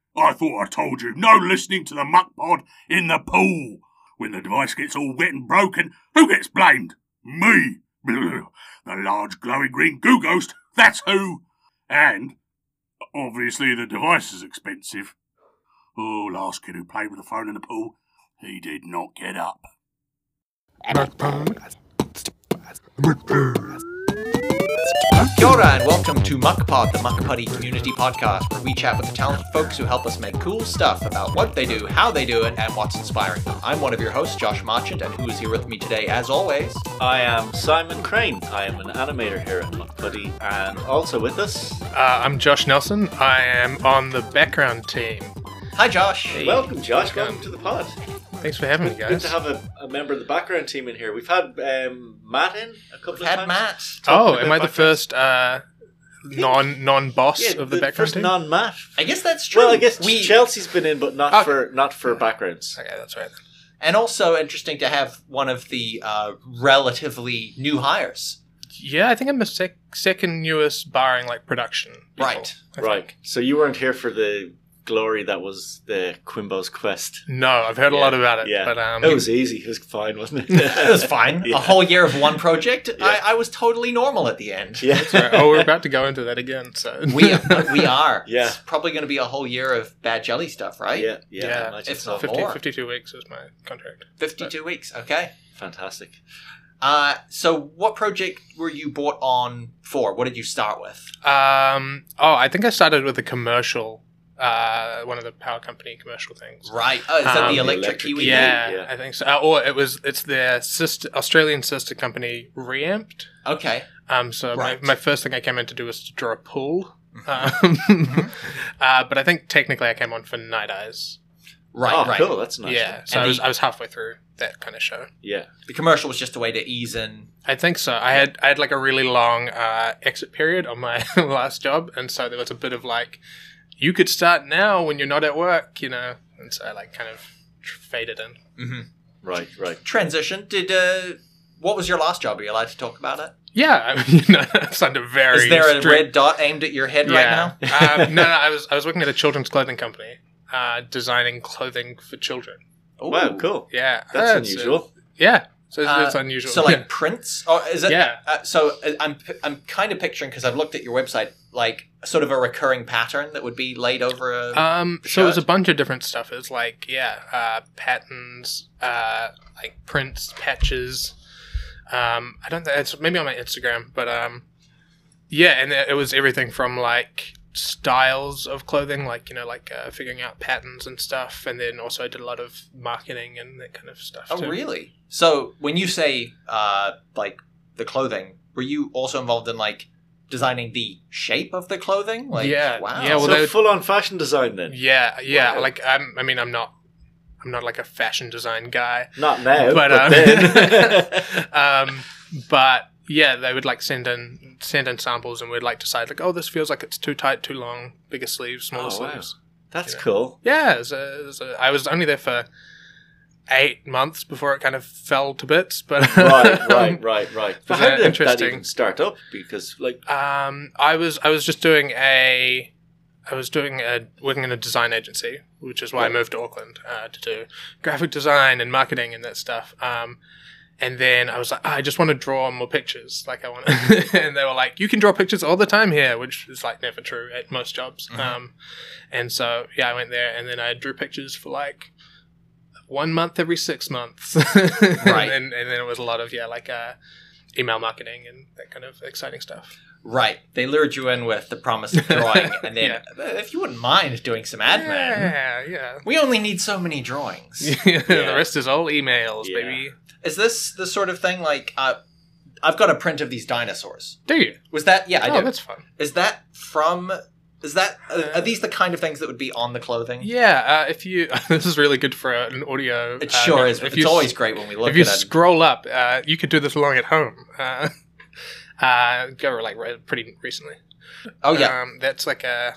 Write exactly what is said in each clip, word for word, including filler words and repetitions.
I thought I told you, no listening to the muck pod in the pool. When the device gets all wet and broken, who gets blamed? Me. The large glowing green goo ghost, that's who. And, obviously, the device is expensive. Oh, last kid who played with the phone in the pool, he did not get up. Kia ora and welcome to MuckPod, the Muck Putty community podcast, where we chat with the talented folks who help us make cool stuff about what they do, how they do it, and what's inspiring them. I'm one of your hosts, Josh Marchant, and who is here with me today, as always? I am Simon Crane. I am an animator here at Muck Putty, and also with us... Uh, I'm Josh Nelson. I am on the background team. Hi, Josh. Hey. Welcome, Josh. Welcome to the pod. Thanks for having me, guys. Good to have a, a member of the background team in here. We've had um, Matt in a couple We've of had times. Matt. Oh, am I the first uh, non non boss Yeah, of the, the background first team? non-Matt. I guess that's true. Well, I guess we, Chelsea's been in, but not Okay. for not for backgrounds. Okay, that's right. And also interesting to have one of the uh, relatively new hires. Yeah, I think I'm the sec- second newest, barring like production. people, Right. I Right. think. So you weren't here for the glory that was the Quimbo's quest. No, I've heard a Yeah, lot about it. yeah. But um, It was easy. It was fine, wasn't it? It was fine. Yeah. A whole year of one project. Yeah. I, I was totally normal at the end. Yeah. Right. Oh, we're about to go into that again. So We we are. Yeah. It's probably going to be a whole year of bad jelly stuff, right? Yeah. Yeah. Yeah. I imagine It's so. not- fifty, more. fifty-two weeks is my contract. fifty-two weeks. Okay. Fantastic. Uh, so what project were you brought on for? What did you start with? Um, oh, I think I started with a commercial, uh, one of the power company commercial things. Right. Oh, is that Um, the the electric, electric Kiwi? Kiwi. Yeah, Yeah. I think so. Uh, or it was it's their sister Australian sister company, Reamped. Okay. Um, so Right. my, my first thing I came in to do was to draw a pool. Mm-hmm. Um, uh, but I think technically I came on for Night Eyes. Right, oh, right. cool. That's nice. Yeah, so And I was the- I was halfway through that kind of show. Yeah. The commercial was just a way to ease in. I think so. I had I had like a really long uh, exit period on my last job, and so there was a bit of like, you could start now when you're not at work, you know. And so I like kind of faded in. Mm-hmm. Right. Right. Transition. Did uh, what was your last job? Are you allowed to talk about it? Yeah, I mean, you know, it's under very. Is there a strict- red dot aimed at your head right now? um, no, no. I was I was working at a children's clothing company, uh, designing clothing for children. Wow. Ooh. Cool. Yeah, That's uh, unusual. So, yeah, so it's, Uh, it's unusual. So like yeah. prints, or is it? Yeah. Uh, so uh, I'm I'm kind of picturing, because I've looked at your website, like sort of a recurring pattern that would be laid over a. Um, so it was a shirt? bunch of different stuff. It was like, yeah, uh, patterns, uh, like prints, patches. Um, I don't think it's maybe on my Instagram, but um, yeah, and it it was everything from like styles of clothing, like you know, like uh, figuring out patterns and stuff, and then also I did a lot of marketing and that kind of stuff. Oh, too. really? So when you say uh, like the clothing, were you also involved in like designing the shape of the clothing? Like, Yeah, wow. yeah, well, so they- full-on fashion design then. Yeah, yeah. Wow. Like I'm, I mean, I'm not, I'm not like a fashion design guy. Not now, But, but, um, then. um, but yeah, they would like send in send in samples, and we'd like decide like, oh, this feels like it's too tight, too long, bigger sleeves, smaller Oh, wow. sleeves. That's you know. cool. Yeah, it was a, it was a, I was only there for eight months before it kind of fell to bits. But Right, right, right, right. But Was how that did that interesting? even start up? Because, like, Um, I was I was just doing a, I was doing a working in a design agency, which is why I Right. moved to Auckland uh, to do graphic design and marketing and that stuff. Um, and then I was like, "Ah, I just want to draw more pictures. Like I want, and they were like, you can draw pictures all the time here, which is like never true at most jobs. Mhm. Um, and so yeah, I went there, and then I drew pictures for like one month every six months, Right. and, and then it was a lot of yeah, like uh, email marketing and that kind of exciting stuff. Right. They lured you in with the promise of drawing, and then Yeah. if you wouldn't mind doing some admin, Yeah, yeah. we only need so many drawings. The rest is all emails, Yeah. baby. Is this the sort of thing like uh, I've got a print of these dinosaurs? Do you? Was that yeah? I oh, do. that's fun. Is that from? Is that uh, are these the kind of things that would be on the clothing? Yeah, uh, if you, this is really good for an audio. It uh, sure medium. is. If It's you, always great when we look If you at it. scroll up, uh, you could do this along at home. Uh, uh, go like re- pretty recently. Oh yeah, Um, that's like a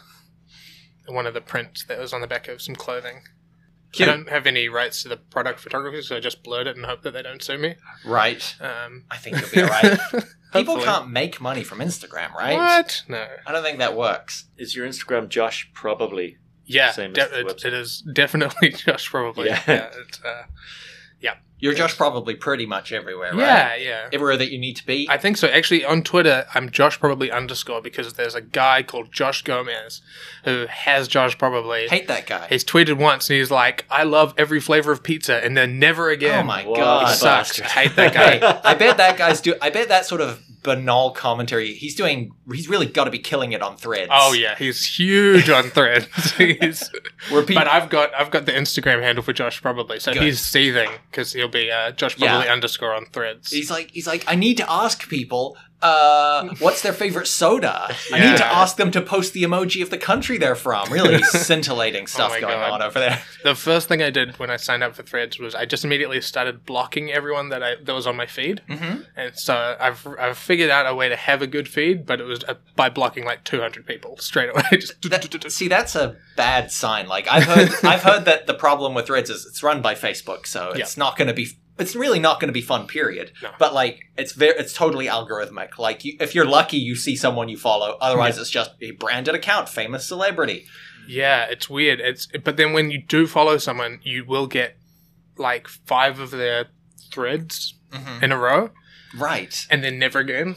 one of the prints that was on the back of some clothing. Cute. I don't have any rights to the product photography, so I just blurred it and hope that they don't sue me. right. Um, I think you'll be alright. People hopefully. can't make money from Instagram, right? What? No. I don't think that works. is your Instagram Josh Probably? Yeah, Same de- as the it, website. it is definitely Josh Probably. Yeah. Yeah, it's, uh, You're Josh Probably pretty much everywhere, right? yeah, yeah. Everywhere that you need to be. I think so. Actually, on Twitter, I'm Josh Probably underscore because there's a guy called Josh Gomez who has Josh Probably. hate that guy. He's tweeted once and he's like, "I love every flavor of pizza," and then never again. Oh my What god. a Sucks. bastard. I hate that Hey, guy. I bet that guy's do. I bet that sort of banal commentary. He's doing. He's really got to be killing it on Threads. Oh yeah, he's huge on Threads. he's, Where people, but I've got I've got the Instagram handle for Josh Probably, so Good. he's seething because he'll be uh, Josh Yeah. Probably underscore on Threads. he's like, he's like, I need to ask people, uh, what's their favorite soda? I need to Yeah. ask them to post the emoji of the country they're from. Really scintillating stuff my going God. on over there. The first thing I did when I signed up for Threads was I just immediately started blocking everyone that I that was on my feed, Mm-hmm. and so I've I've figured out a way to have a good feed, but it was uh, by blocking like two hundred people straight away. Just That, see, that's a bad sign. Like I've heard, I've heard that the problem with Threads is it's run by Facebook, so it's not going to be. It's really not going to be fun. Period. No. But like, it's very, it's totally algorithmic. Like, you, if you're lucky, you see someone you follow. Otherwise, it's just a branded account, famous celebrity. Yeah, it's weird. It's but then when you do follow someone, you will get like five of their threads Mhm. in a row, Right. and then never again.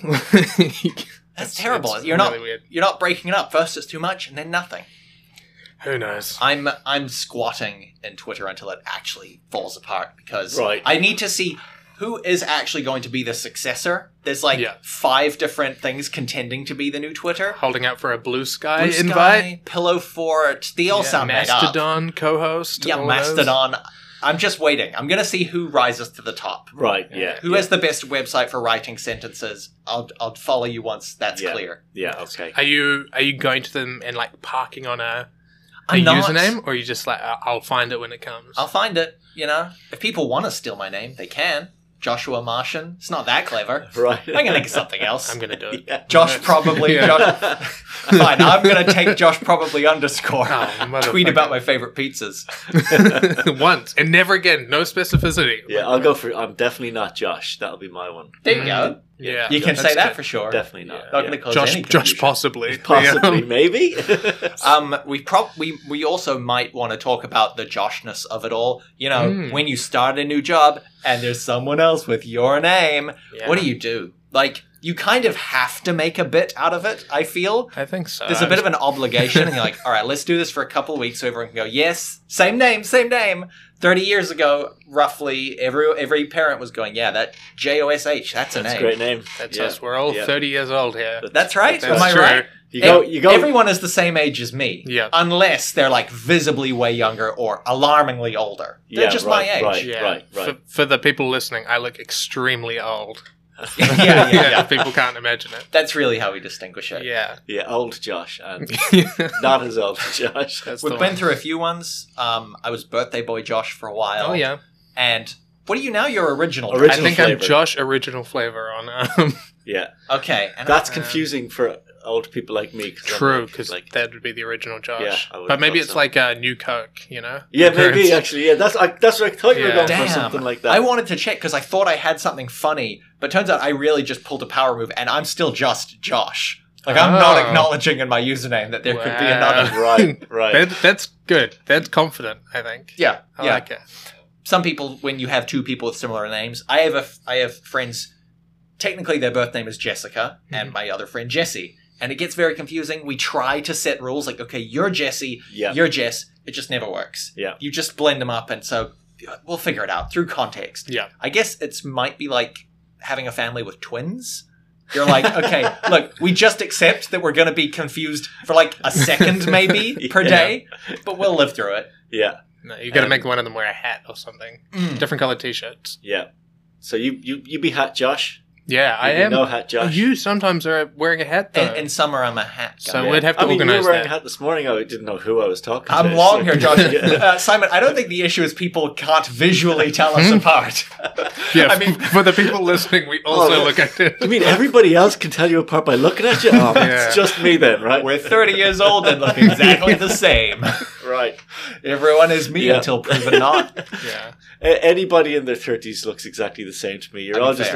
That's It's- terrible. it's You're really not. weird. You're not breaking it up. First, it's too much, and then nothing. Who knows? I'm I'm squatting in Twitter until it actually falls apart because Right. I need to see who is actually going to be the successor. There's like Yeah. five different things contending to be the new Twitter. Holding out for a blue sky Blue Sky, invite. Pillow Fort, they all Yeah, sound made up. Mastodon co-host. Yeah, all those. Mastodon. I'm just waiting. I'm going to see who rises to the top. Right, yeah. Who yeah, has the best website for writing sentences? I'll I'll follow you once that's Yeah. clear. Yeah, okay. Are you are you going to them and like parking on a, a I'm not. username, or are you just like "I- I'll find it when it comes? I'll find it, you know. If people want to steal my name, they can. Joshua Martian. It's not that clever. Right. I'm going to think of something else. I'm gonna do it. Yeah. Josh probably. Yeah. Josh, fine, I'm going to take Josh probably underscore. Oh, Tweet motherfucker. about my favorite pizzas. Once and never again. No specificity. Yeah, I'll go for I'm definitely not Josh. That'll be my one. There you go. Yeah, You can that's say that good. for sure. Definitely not. Not yeah. gonna cause Josh, any Josh, confusion. possibly, Possibly, Yeah. maybe. Um, we prob we we also might want to talk about the Joshness of it all. You know, Mm. when you start a new job and there's someone else with your name, Yeah. what do you do? Like, you kind of have to make a bit out of it. I feel I think so. there's a bit of an obligation, and you're like, all right, let's do this for a couple of weeks, so everyone can go, yes, same name, same name. Thirty years ago, roughly, every every parent was going, yeah, that J O S H, that's a That's a name. great name. That's yeah. us. We're all Yeah. thirty years old here. That's right. That's Am I true. right? You go. You go. Everyone is the same age as me. Yeah. Unless they're like visibly way younger or alarmingly older. They're Yeah, just right, my age. right. Yeah. right. For, for the people listening, I look extremely old. yeah, yeah, yeah. People can't imagine it. That's really how we distinguish it. Yeah. Yeah, old Josh and That's not as old as Josh. the We've one. been through a few ones. Um, I was birthday boy Josh for a while. Oh yeah. And what are you now? Your original. Original I think flavor. I'm Josh Original Flavor on. Um, Yeah, Okay. And that's Uh, confusing for old people like me. 'cause I'm true, like- because like, that would be the original Josh. Yeah, I would've but maybe thought it's so. like a new Coke, you know? yeah, Currency. maybe actually. Yeah, that's I, that's what I thought you were Yeah. going Damn. for something like that. I wanted to check because I thought I had something funny, but turns out I really just pulled a power move, and I'm still just Josh. Like, I'm not Oh. acknowledging in my username that there could be Wow. another. right, right. That, that's good. That's confident, I think. Yeah, I yeah. like it. Some people, when you have two people with similar names, I have a, I have friends. Technically, their birth name is Jessica, and my other friend Jessie, and it gets very confusing. We try to set rules like, okay, you're Jessie, Yeah. you're Jess. It just never works. Yeah. You just blend them up, and so we'll figure it out through context. Yeah. I guess it's might be like having a family with twins. You're like, okay, look, we just accept that we're going to be confused for like a second maybe per Yeah. day, but we'll live through it. Yeah, No, you got to Um, make one of them wear a hat or something. Mm. Different colored t-shirts. yeah. So you you you be Hat Josh. Yeah, I You be am. No Hat Josh. You sometimes are wearing a hat, though. In, in summer, I'm a hat guy. So Yeah. we'd have to I mean, you organize were wearing that. a hat this morning. I didn't know who I was talking to. I'm long so- here, Josh. Yeah. Uh, Simon, I don't think the issue is people can't visually tell us Hmm? apart. Yeah, I mean, for the people listening, we also Oh, look at it. I mean, everybody else can tell you apart by looking at you. Oh, Yeah. it's just me then, right? we're thirty years old and look exactly the same. right. Everyone is me Yeah. until proven not. Yeah. A- anybody in their thirties looks exactly the same to me. You're I mean, all just fair.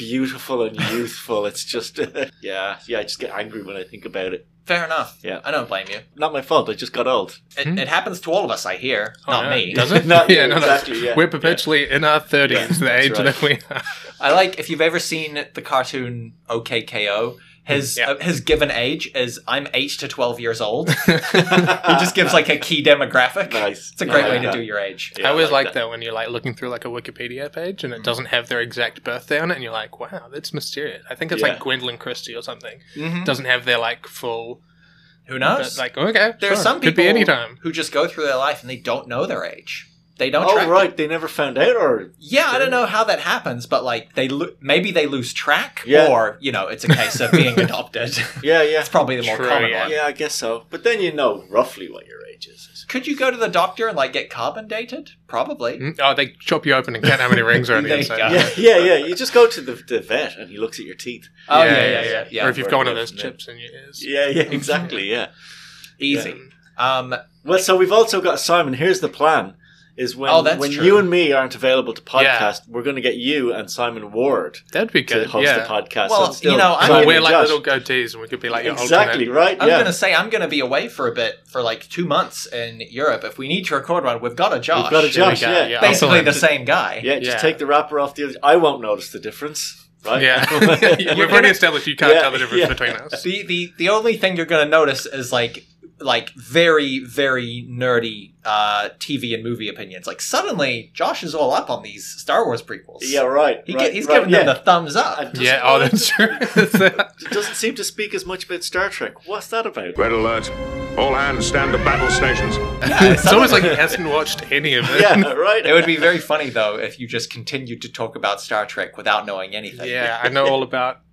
beautiful and youthful. It's just, yeah, yeah, I just get angry when I think about it. Fair enough. Yeah. I don't blame you. Not my fault, I just got old. It, Hmm. it happens to all of us, I hear. Oh, Not yeah. me. Does it? Not you, no, no. exactly, yeah. We're perpetually in our thirties, the that's age right. that we are. I like, if you've ever seen the cartoon O K K O, his Yeah. uh, his given age is I'm eight to twelve years old. He just gives like a key demographic. Nice. It's a great I way like to that. do your age. Yeah, I always like like that. when you're like looking through like a Wikipedia page and it doesn't have their exact birthday on it, and you're like, wow, that's mysterious. I think it's Yeah. like Gwendolyn Christie or something. Mhm. It doesn't have their like full. Who knows? But, like, okay, There are sure. some Could people be any time. who just go through their life and they don't know their age. They don't Oh, track right, it. they never found out, or... Yeah, I don't know how that happens, but like they lo- maybe they lose track, Yeah. or you know, it's a case of being adopted. Yeah, yeah. It's probably the more True, common yeah. one. Yeah, I guess so. But then you know roughly what your age is. Could you go to the doctor and like get carbon dated? Probably. Mm, Oh, they chop you open and count how many rings are on the There you inside. go. Yeah, yeah, yeah. You just go to the, the vet and he looks at your teeth. Oh yeah, yeah, yeah, yeah. Or if you've got one of Yeah. those chips in your ears. Yeah, yeah, exactly, yeah. Easy. Um, Well, so we've also got Simon. Here's the plan: is when Oh, that's when true. you and me aren't available to podcast, Yeah. we're going to get you and Simon Ward That'd be to good. host yeah. the podcast. Well, so it's still you know, I'm So Simon we'll wear and like Josh. little goatees and we could be like your Exactly alternate. right. I'm yeah, gonna say I'm gonna be away for a bit for like two months in Europe. If we need to record one, we've got a Josh. we've got a There we Josh. go, Yeah, yeah. Basically Also, the same guy. yeah. Just Yeah. take the wrapper off the other. I won't notice the difference. Right? Yeah. You're We've gonna- already established you can't Yeah, tell the difference yeah. between us. The the the only thing you're gonna notice is like like very very nerdy uh, T V and movie opinions. Like suddenly Josh is all up on these Star Wars prequels. Yeah. Right. he right, get, he's right, giving yeah. them the thumbs up. And doesn't- Yeah, oh, that's true. It doesn't seem to speak as much about Star Trek. What's that about? Red alert. All hands stand to battle stations. Yeah, it's almost like he hasn't watched any of it. Yeah. Right. It would be very funny though if you just continued to talk about Star Trek without knowing anything. Yeah, I know all about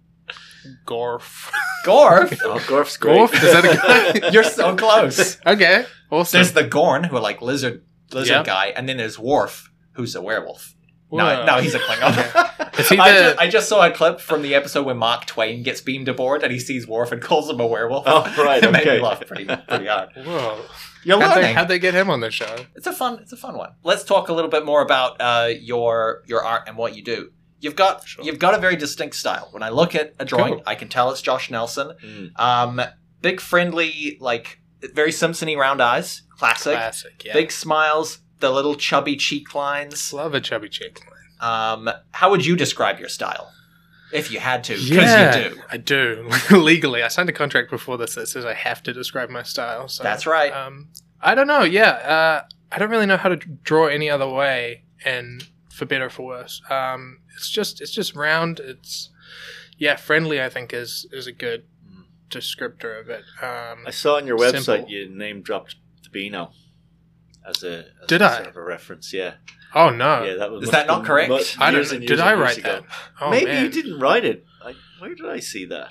Gorf. Gorf. Oh, Gorf's great. Gorf? Is that a guy? You're so close. Okay, awesome. There's the Gorn, who are like lizard lizard Yeah. guy, and then there's Worf, who's a werewolf. Whoa. No, no, he's a Klingon. Is he I, the- just, I just saw a clip from the episode where Mark Twain gets beamed aboard and he sees Worf and calls him a werewolf. Oh, right, It made okay. me laugh pretty, pretty hard. Whoa. You're How'd they, learning. how'd they get him on the show? It's a fun, it's a fun one. Let's talk a little bit more about uh, your your art and what you do. You've got Sure. you've got a very distinct style. When I look at a drawing, Cool. I can tell it's Josh Nelson. Mm. Um, big, friendly, like very Simpson-y round eyes, classic. Classic, yeah. Big smiles, the little chubby cheek lines. Love a chubby chick. Um, how would you describe your style, if you had to? Because Yeah, you do. I do. Legally, I signed a contract before this that says I have to describe my style. So That's right. Um, I don't know. Yeah, uh, I don't really know how to draw any other way, and for better or for worse. Um, it's just it's just round. It's yeah, friendly. I think is is a good descriptor of it. Um, I saw on your website Simple. you name dropped the Beano as a as Did a I? sort of a reference. Yeah, oh no, yeah. That was Is must that have not been correct? mu- I years don't. and Did years I and years write ago. that? Oh, Maybe man. you didn't write it. I, where did I see that?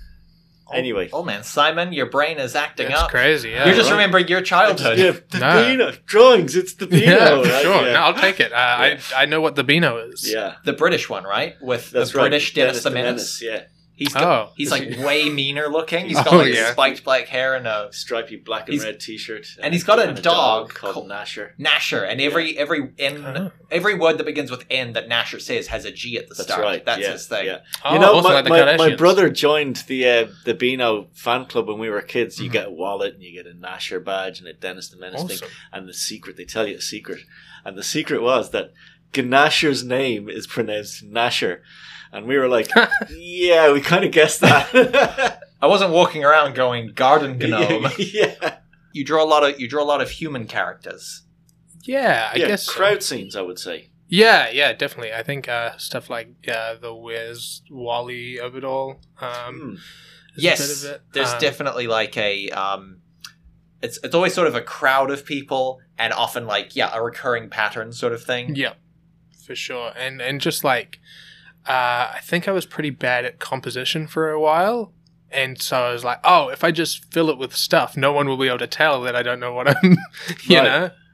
Anyway, Oh man, Simon, your brain is acting That's up. crazy. Yeah, You're just right. remembering your childhood. yeah, the No. Beano drawings. It's the Beano. yeah, for right? sure. Yeah. No, I'll take it. Uh, Yeah. I I know what the Beano is. yeah, The British one, right? With that's the right. British Dennis, the Menace. Yeah, He's got, Oh. he's like way meaner looking. He's got Oh, like yeah. spiked black hair and a stripy black and He's- red T-shirt, and he's got a and dog called called- Nasher. Nasher, and every every N Oh. every word that begins with N that Nasher says has a G at the That's start. right. That's yeah, his thing. Yeah. Oh, You know, also my, like the my, my Kardashians. brother joined the uh, the Beano fan club when we were kids. You Mhm. get a wallet and you get a Nasher badge and a Dennis the Menace thing. Awesome. And the secret, they tell you a secret. And the secret was that Gnasher's name is pronounced Nasher. And we were like, yeah, we kind of guessed that. I wasn't walking around going garden gnome. yeah. You draw a lot of you draw a lot of human characters. Yeah, I yeah, guess. so. crowd scenes, I would say. Yeah, yeah, definitely. I think uh, stuff like uh, the Where's Wally of it all. Um, Hmm. is Yes, a bit of it. there's Um, definitely like a um, it's it's always sort of a crowd of people, and often like yeah, a recurring pattern sort of thing. Yeah, for sure. And and just like, uh, I think I was pretty bad at composition for a while. And so I was like, oh, if I just fill it with stuff, no one will be able to tell that I don't know what I'm, you Right. know?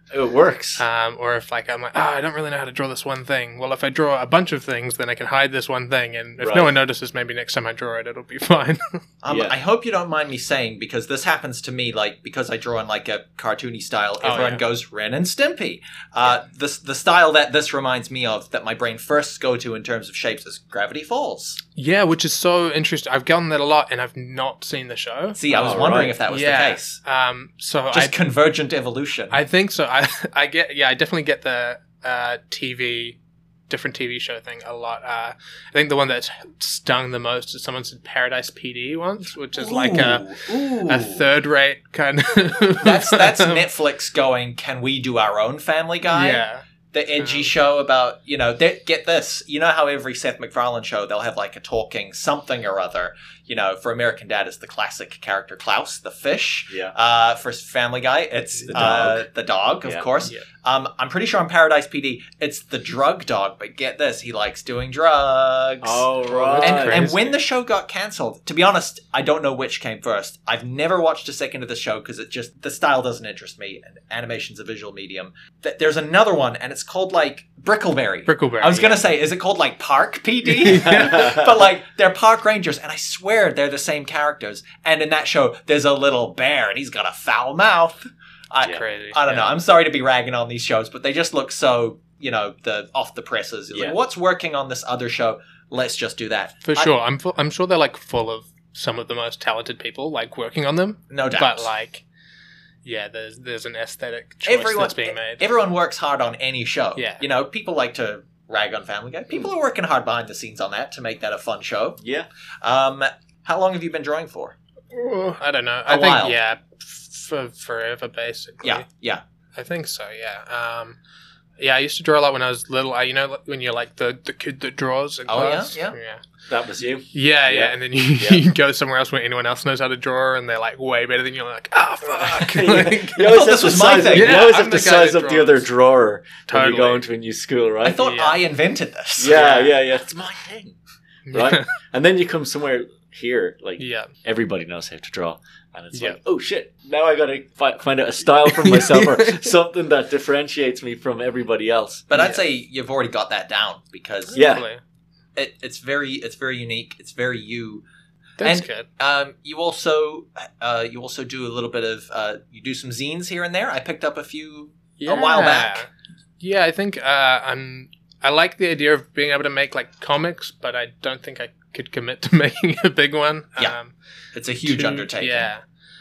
It works. Um, or if like I'm like, oh, I don't really know how to draw this one thing. Well, if I draw a bunch of things, then I can hide this one thing, and if Right. no one notices, maybe next time I draw it, it'll be fine. Um, Yeah. I hope you don't mind me saying, because this happens to me, like, because I draw in, like, a cartoony style, Oh, everyone yeah. goes, Ren and Stimpy. Uh, the, the style that this reminds me of, that my brain first go to in terms of shapes, is Gravity Falls. Yeah, which is so interesting. I've gotten that a lot, and I've not seen the show. See, I was Oh, wondering right. if that was yeah. the case. Um, so Just I, convergent evolution. I think so. I, I get, yeah, I definitely get the uh, T V, different T V show thing a lot. Uh, I think the one that stung the most is someone said Paradise P D once, which is like a Ooh. a third rate kind of. That's that's Netflix going, can we do our own Family Guy? Yeah. The edgy Um, show about, you know, they, get this. You know how every Seth MacFarlane show, they'll have like a talking something or other. You know, for American Dad, it's the classic character Klaus, the fish. Yeah. Uh, for Family Guy, it's The uh, dog. the dog, of Yeah. course. Yeah. Um, I'm pretty sure on Paradise P D, it's the drug dog, but get this, he likes doing drugs. Oh, right. And, and crazy. when the show got cancelled, to be honest, I don't know which came first. I've never watched a second of the show because it just, the style doesn't interest me, and animation's a visual medium. Th- There's another one, and it's called like Brickleberry. Brickleberry. I was going to yeah. say, is it called like Park P D? But like, they're park rangers, and I swear they're the same characters. And in that show, there's a little bear, and he's got a foul mouth. I, Yeah. Crazy. I don't know. Yeah. I'm sorry to be ragging on these shows, but they just look so, you know, the off the presses. It's Yeah. Like, what's working on this other show? Let's just do that. For I- sure. I'm fu- I'm sure they're like full of some of the most talented people like working on them. No doubt. But like, yeah, there's there's an aesthetic choice everyone, that's being made. everyone works hard on any show. Yeah. You know, people like to rag on Family Guy. People are working hard behind the scenes on that to make that a fun show. Yeah. Um, how long have you been drawing for? Oh, I don't know. A I think while. yeah, for forever basically. Yeah, yeah. I think so. Yeah. Um, yeah, I used to draw a lot when I was little. I, you know, like, when you're like the, the kid that draws in Oh, yeah? class. Yeah. yeah. That was you. Yeah, yeah, Yeah. and then you, Yeah. you go somewhere else where anyone else knows how to draw, and they're like way better than you. You're like, ah, fuck. You Like, always I thought have this to was my size thing. Up, Yeah, you always I'm have to the guy size that up the other draws. drawer when Totally. you go into a new school, right? I thought Yeah. I invented this. yeah, Yeah. yeah, yeah. It's my thing, right? And then you come somewhere here, like yeah. everybody knows how to draw, and it's Yeah. like, oh shit! Now I gotta fi- find out a style for myself or something that differentiates me from everybody else. But I'd Yeah. say you've already got that down because Yeah. Totally. it, it's very it's very unique. It's very you. That's And- good. Um, you also uh, you also do a little bit of uh, you do some zines here and there. I picked up a few a while back. Yeah, I think uh, I'm. I like the idea of being able to make like comics, but I don't think I could commit to making a big one. Yeah. Um, It's a huge to- undertaking. Yeah.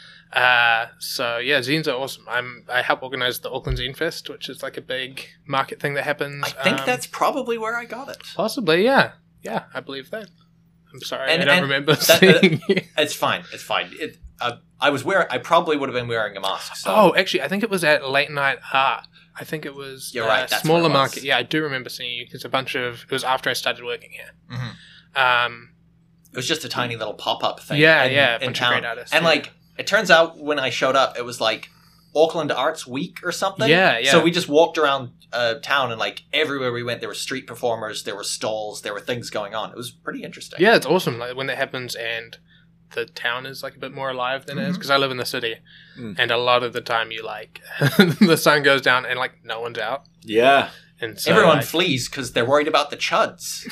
Uh, so yeah, zines are awesome. I'm I help organize the Auckland Zine Fest, which is like a big market thing that happens. I think Um, that's probably where I got it. possibly yeah, yeah. I believe that. I'm sorry, And- I don't and remember that- uh, seeing. it. It's fine. It's fine. It, uh, I was wearing. I probably would have been wearing a mask. So. Oh, actually, I think it was at Late Night Art. I think it was You're uh, right, that's smaller where it was. market. Yeah, I do remember seeing you because a bunch of it was after I started working here. Mhm. Um, It was just a tiny little pop up thing. Yeah, in, yeah, a in bunch of town. great artists, And yeah. like, it turns out when I showed up, it was like Auckland Arts Week or something. Yeah, yeah. So we just walked around uh, town, and like everywhere we went, there were street performers, there were stalls, there were things going on. It was pretty interesting. yeah, it's awesome like, when that happens and the town is like a bit more alive than it Mm-hmm. is because I live in the city, Mm. and a lot of the time you like the sun goes down and like no one's out, Yeah. and so Everyone like, flees because they're worried about the chuds.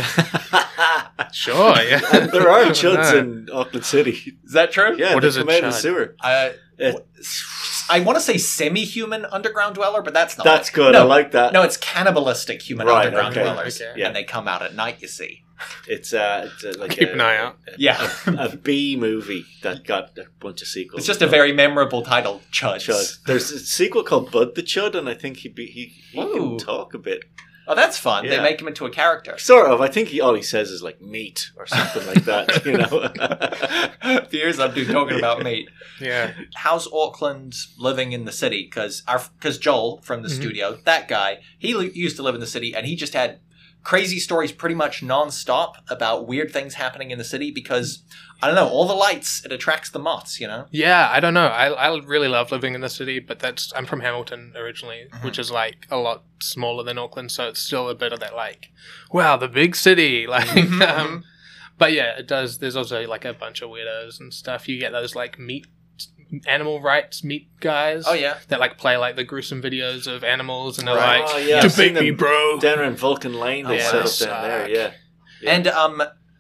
sure, yeah, And there are I don't chuds know. in Auckland City. Is that true? Yeah, What they is a come out of the chud? sewer. Uh, It- I want to say semi-human underground dweller, but that's not. That's it. good. No, I like that. no, it's cannibalistic human Right, underground okay. dwellers, Okay. Yeah. and they come out at night. You see. It's uh, it's uh, like Keep a, an eye out. a- Yeah. a, a B movie that got a bunch of sequels. It's just a very memorable title, Chuds. Chud. There's a sequel called Bud the Chud, and I think he be, he he Ooh. can talk a bit. Oh, that's fun. They Yeah. make him into a character. Sort of. I think he all he says is like meat or something like that. You know. Fears I'm dude talking about meat. yeah. How's Auckland living in the city? Because our because Joel from the Mhm. studio, that guy, he li- used to live in the city, and he just had crazy stories pretty much nonstop about weird things happening in the city. Because I don't know, all the lights, it attracts the moths. You know. Yeah, I don't know. I, I really love living in the city, but that's I'm from Hamilton originally, Mm-hmm. which is like a lot smaller than Auckland, so it's still a bit of that like, wow, the big city. Like, Mhm, um, but yeah, it does. There's also like a bunch of weirdos and stuff. You get those like meat animal rights meat guys. Oh, yeah. That like play like the gruesome videos of animals, and they're Right. like, Oh, yeah, I've seen debate me, them bro. Down in Vulcan Lane, they Oh, set wow. up down there. Yeah. Yeah. And um,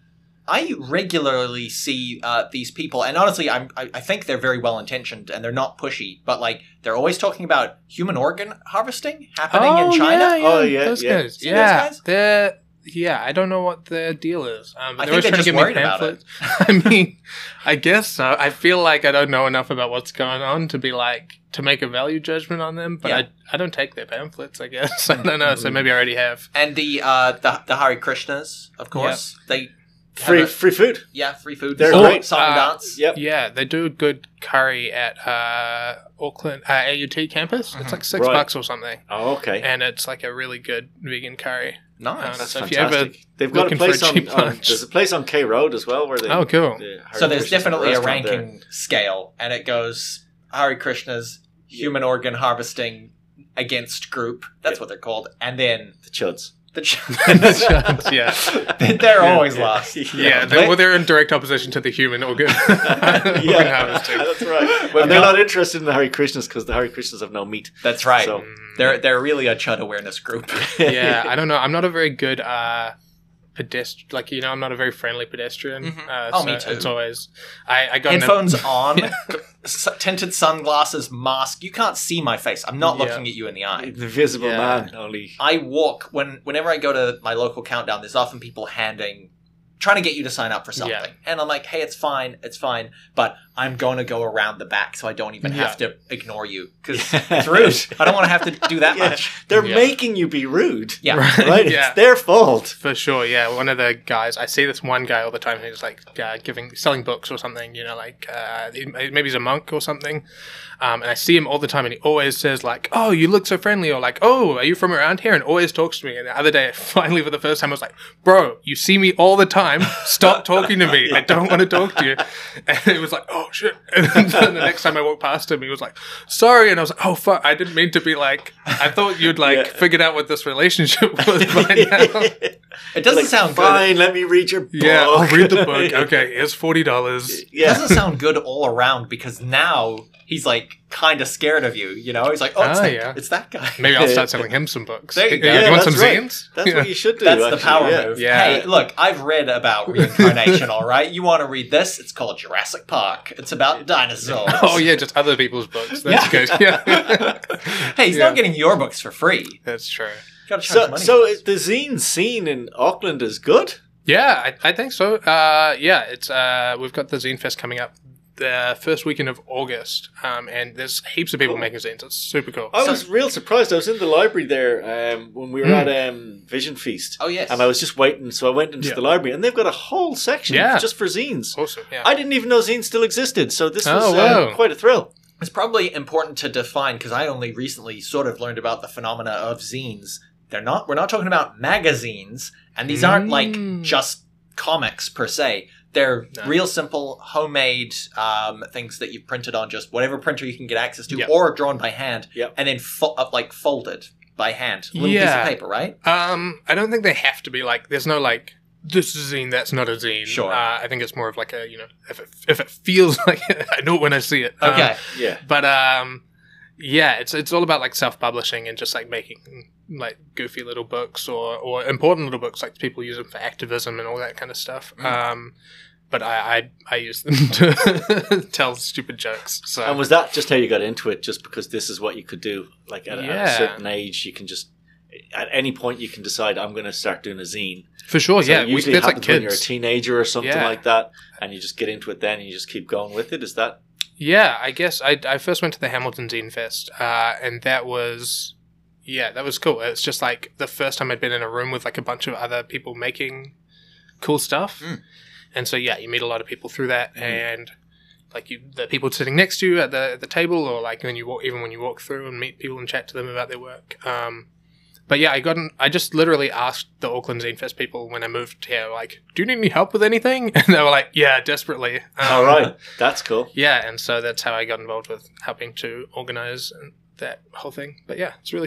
I regularly see uh, these people, and honestly, I'm, I, I think they're very well intentioned and they're not pushy, but like they're always talking about human organ harvesting happening oh, in China. Yeah, yeah. Oh, yeah, Those yeah. guys. See those Yeah, guys? they're. Yeah, I don't know what their deal is. Um, I they're think always they're trying to just give me worried about it. pamphlets. I mean, I guess so. I feel like I don't know enough about what's going on to be like to make a value judgment on them, but Yeah. I I don't take their pamphlets. I guess I don't know. So maybe I already have. And the uh, the the Hare Krishnas, of course, they have Free a- free food. yeah, free food, They're song, great. song and Uh, dance. Yep. Yeah, they do a good curry at uh, Auckland uh, A U T campus. It's like six Right. bucks or something, Oh, okay. and it's like a really good vegan curry. Nice. Uh, That's so if fantastic. you ever They've got a looking for place a on, cheap on. lunch. There's a place on K Road as well where they. Oh, cool. the Hare So there's Krishnas definitely a restaurant there. ranking scale, and it goes Hare Krishnas, human organ harvesting against group. That's Yeah. what they're called. And then The chuds. the ch- yeah. they're always last. Yeah, they, well, they're in direct opposition to the human organ, organ Yeah, harvesting. that's right. We've And they're got- not interested in the Hare Krishnas because the Hare Krishnas have no meat. That's right. So, They're they're really a chud awareness group. Yeah, I don't know. I'm not a very good uh, pedestrian. Like, you know, I'm not a very friendly pedestrian. Mhm. Uh, Oh, so me too. It's always I, I got in a- Headphones on, s- tinted sunglasses, mask. You can't see my face. I'm not Yeah. looking at you in the eye. the invisible Yeah. man only. I walk when whenever I go to my local countdown. There's often people handing, trying to get you to sign up for something, Yeah. and I'm like, hey, it's fine, it's fine, but I'm going to go around the back, so I don't even have to ignore you because it's rude. I don't want to have to do that Yeah, much. they're Yeah. making you be rude. Yeah, Right. Right? Yeah. It's their fault. For sure, yeah. One of the guys, I see this one guy all the time who's like uh, giving, selling books or something, you know, like uh, he, maybe he's a monk or something. Um, and I see him all the time and he always says like, oh, you look so friendly, or like, oh, are you from around here? And always talks to me. And the other day, finally for the first time, I was like, bro, you see me all the time. Stop talking to me. I don't want to talk to you. And it was like, oh, shit. And then the next time I walked past him, he was like, sorry. And I was like, oh, fuck. I didn't mean to be like, I thought you'd like Yeah. figured out what this relationship was by now. it doesn't Like, sound good. fine, let me read your book. Yeah, I'll read the book. Okay, here's forty dollars. It Yeah. doesn't sound good all around because now he's like kind of scared of you. You know, he's like, oh, it's, Ah, that, yeah. it's that guy. Maybe I'll start selling him some books. There you go. Uh, Yeah, you want some that's right. zines? That's Yeah. what you should do. That's the actually, power yeah. move. Yeah. Hey, look, I've read about reincarnation, all right? You want to read this? It's called Jurassic Park. It's about dinosaurs. Oh yeah, just other people's books. That's Yeah. good. Yeah, Hey, he's Yeah. not getting your books for free. that's true. You gotta charge So, money. so is the zine scene in Auckland is good. Yeah, I, I think so. Uh, yeah, it's uh, we've got the Zine Fest coming up the first weekend of August, um, and there's heaps of people making zines. It's super cool. I So- was real surprised. I was in the library there um, when we were Mm. at um, Vision Feast. Oh, yes. And I was just waiting, so I went into Yeah. the library, and they've got a whole section Yeah. just for zines. Awesome. Yeah. I didn't even know zines still existed, so this Oh, was uh, wow. quite a thrill. It's probably important to define because I only recently sort of learned about the phenomena of zines. They're not. We're not talking about magazines, and these aren't like Mm. just comics per se. They're No. real simple, homemade um, things that you've printed on just whatever printer you can get access to, Yep. or drawn by hand, Yep. and then fo- up, like folded by hand. A little piece Yeah. of paper, right? Um, I don't think they have to be like. There's no like. This is a zine. That's not a zine. Sure. Uh, I think it's more of like a you know if it, if it feels like it, I know it when I see it. Um, Okay. Yeah. But um, yeah, it's it's all about like self-publishing and just like making like goofy little books or or important little books. Like people use them for activism and all that kind of stuff. Mm. Um, but I, I I use them to tell stupid jokes. So And was that just how you got into it? Just because this is what you could do? Like at, a- at Yeah. a certain age, you can just at any point you can decide I'm going to start doing a zine. for sure, So yeah, it we, usually that's like happens when you're a kids. teenager or something Yeah. like that, and you just get into it then, and you just keep going with it. Is that? Yeah, I guess I, I first went to the Hamilton Zine Fest, uh, and that was, yeah, that was cool. It's just like the first time I'd been in a room with like a bunch of other people making cool stuff, Mm. and so yeah, you meet a lot of people through that, and like you, the people sitting next to you at the at the table, or like when you walk, even when you walk through and meet people and chat to them about their work. Um, but yeah, I got an, I just literally asked the Auckland Zine Fest people when I moved here, like, do you need any help with anything? And they were like, yeah, desperately. Um, All right, that's cool. yeah, and so that's how I got involved with helping to organize that whole thing. But yeah, it's really cool.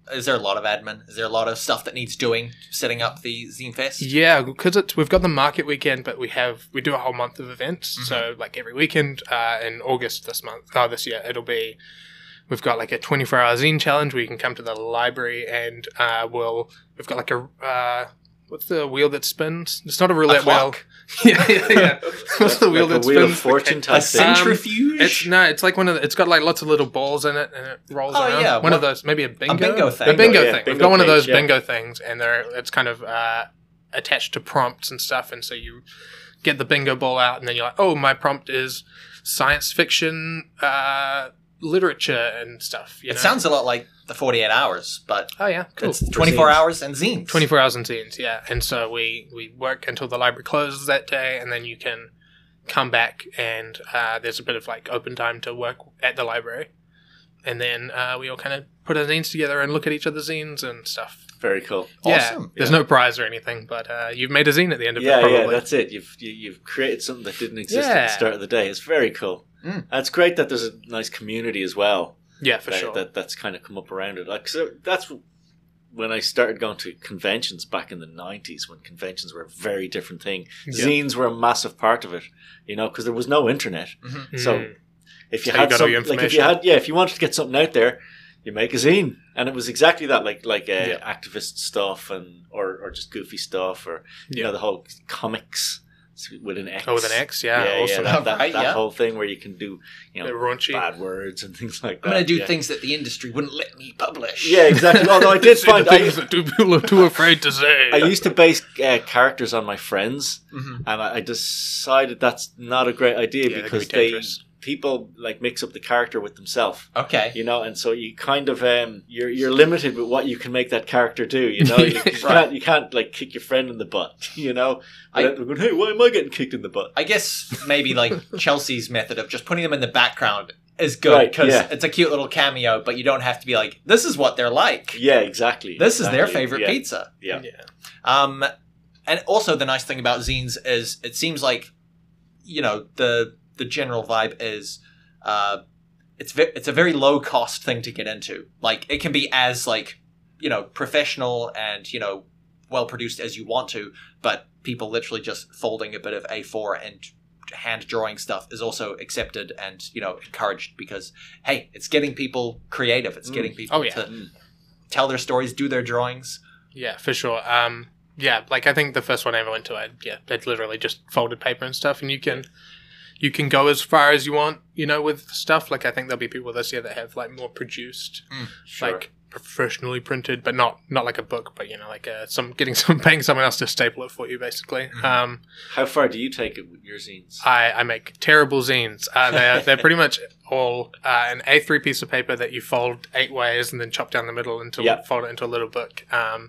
Is there a lot of admin? Is there a lot of stuff that needs doing, setting up the Zine Fest? Yeah, because it's we've got the market weekend, but we have we do a whole month of events. Mm-hmm. So like every weekend uh, in August this month, oh this year, it'll be we've got like a twenty-four hour zine challenge where you can come to the library and uh, we'll we've got like a uh, what's the wheel that spins? It's not a roulette A wheel. clock? yeah, yeah, yeah. What's the wheel Like a that Wheel spins? of Fortune A type thing. Um, centrifuge? It's no, it's like one of the, it's got like lots of little balls in it and it rolls Oh, around. yeah, one of what- those, maybe a bingo, bingo thing. A bingo Yeah, thing. We've bingo got one of page, those yeah. bingo things, and they're it's kind of uh, attached to prompts and stuff. And so you get the bingo ball out, and then you're like, oh, my prompt is science fiction uh, literature and stuff. You It know? sounds a lot like the forty-eight hours, but oh yeah, cool. it's twenty-four zines. hours and zines. twenty-four hours and zines, yeah. And so we, we work until the library closes that day, and then you can come back and uh, there's a bit of like open time to work at the library. And then uh, we all kind of put our zines together and look at each other's zines and stuff. Very cool. Yeah, Awesome. there's Yeah. no prize or anything, but uh, you've made a zine at the end of Yeah, it, probably. yeah, that's it. You've you, you've created something that didn't exist at Yeah. the start of the day. It's very cool. Mm. And it's great that there's a nice community as well. yeah, for that, sure. that that's kind of come up around it. Like so that's when I started going to conventions back in the nineties, when conventions were a very different thing. Yeah. Zines were a massive part of it, you know, because there was no internet. Mhm. So Mm. if you So you had got all some, your like if you information. had, yeah, if you wanted to get something out there, you make a zine, and it was exactly that, like like uh, Yeah. activist stuff and or or just goofy stuff, or you Yeah. know the whole comics with an X. Oh, with an X, yeah, yeah, awesome. yeah, that, that, Right, that yeah. whole thing where you can do you know They're raunchy. bad words and things like that. I'm going to do yeah. things that the industry wouldn't let me publish. Yeah, exactly. Although I did Say the find things I, that two people are too afraid to say. I used to base uh, characters on my friends, Mhm. and I, I decided that's not a great idea Yeah, that could because be they dangerous. people like mix up the character with themselves. Okay. You know, and so you kind of um, you're you're limited with what you can make that character do. You know, you, you Right. can't you can't like kick your friend in the butt. You know, I- Without them going, hey, why am I getting kicked in the butt? I guess maybe like Chelsea's method of just putting them in the background is good Right, because yeah. it's a cute little cameo, but you don't have to be like, this is what they're like. Yeah, exactly. This is their exactly. favorite yeah. pizza. Yeah. yeah. Um, and also the nice thing about zines is it seems like, you know, the the general vibe is, uh, it's ve- it's a very low cost thing to get into. Like it can be as like, you know, professional and you know, well produced as you want to, but people literally just folding a bit of A four and hand drawing stuff is also accepted and you know encouraged because hey, it's getting people creative. It's Mm. getting people Oh, yeah. to Mm. tell their stories, do their drawings. Yeah, for sure. Um, yeah, like I think the first one I ever went to, I yeah, it literally just folded paper and stuff, and you can you can go as far as you want, you know, with stuff. Like I think there'll be people this year that have like more produced, Sure. like professionally printed, but not not like a book, but you know, like uh, some getting some paying someone else to staple it for you, basically. Um, How far do you take it with your zines? I, I make terrible zines. Uh, they're, they're pretty much all uh, an A three piece of paper that you fold eight ways and then chop down the middle until Yeah. fold it into a little book. Um,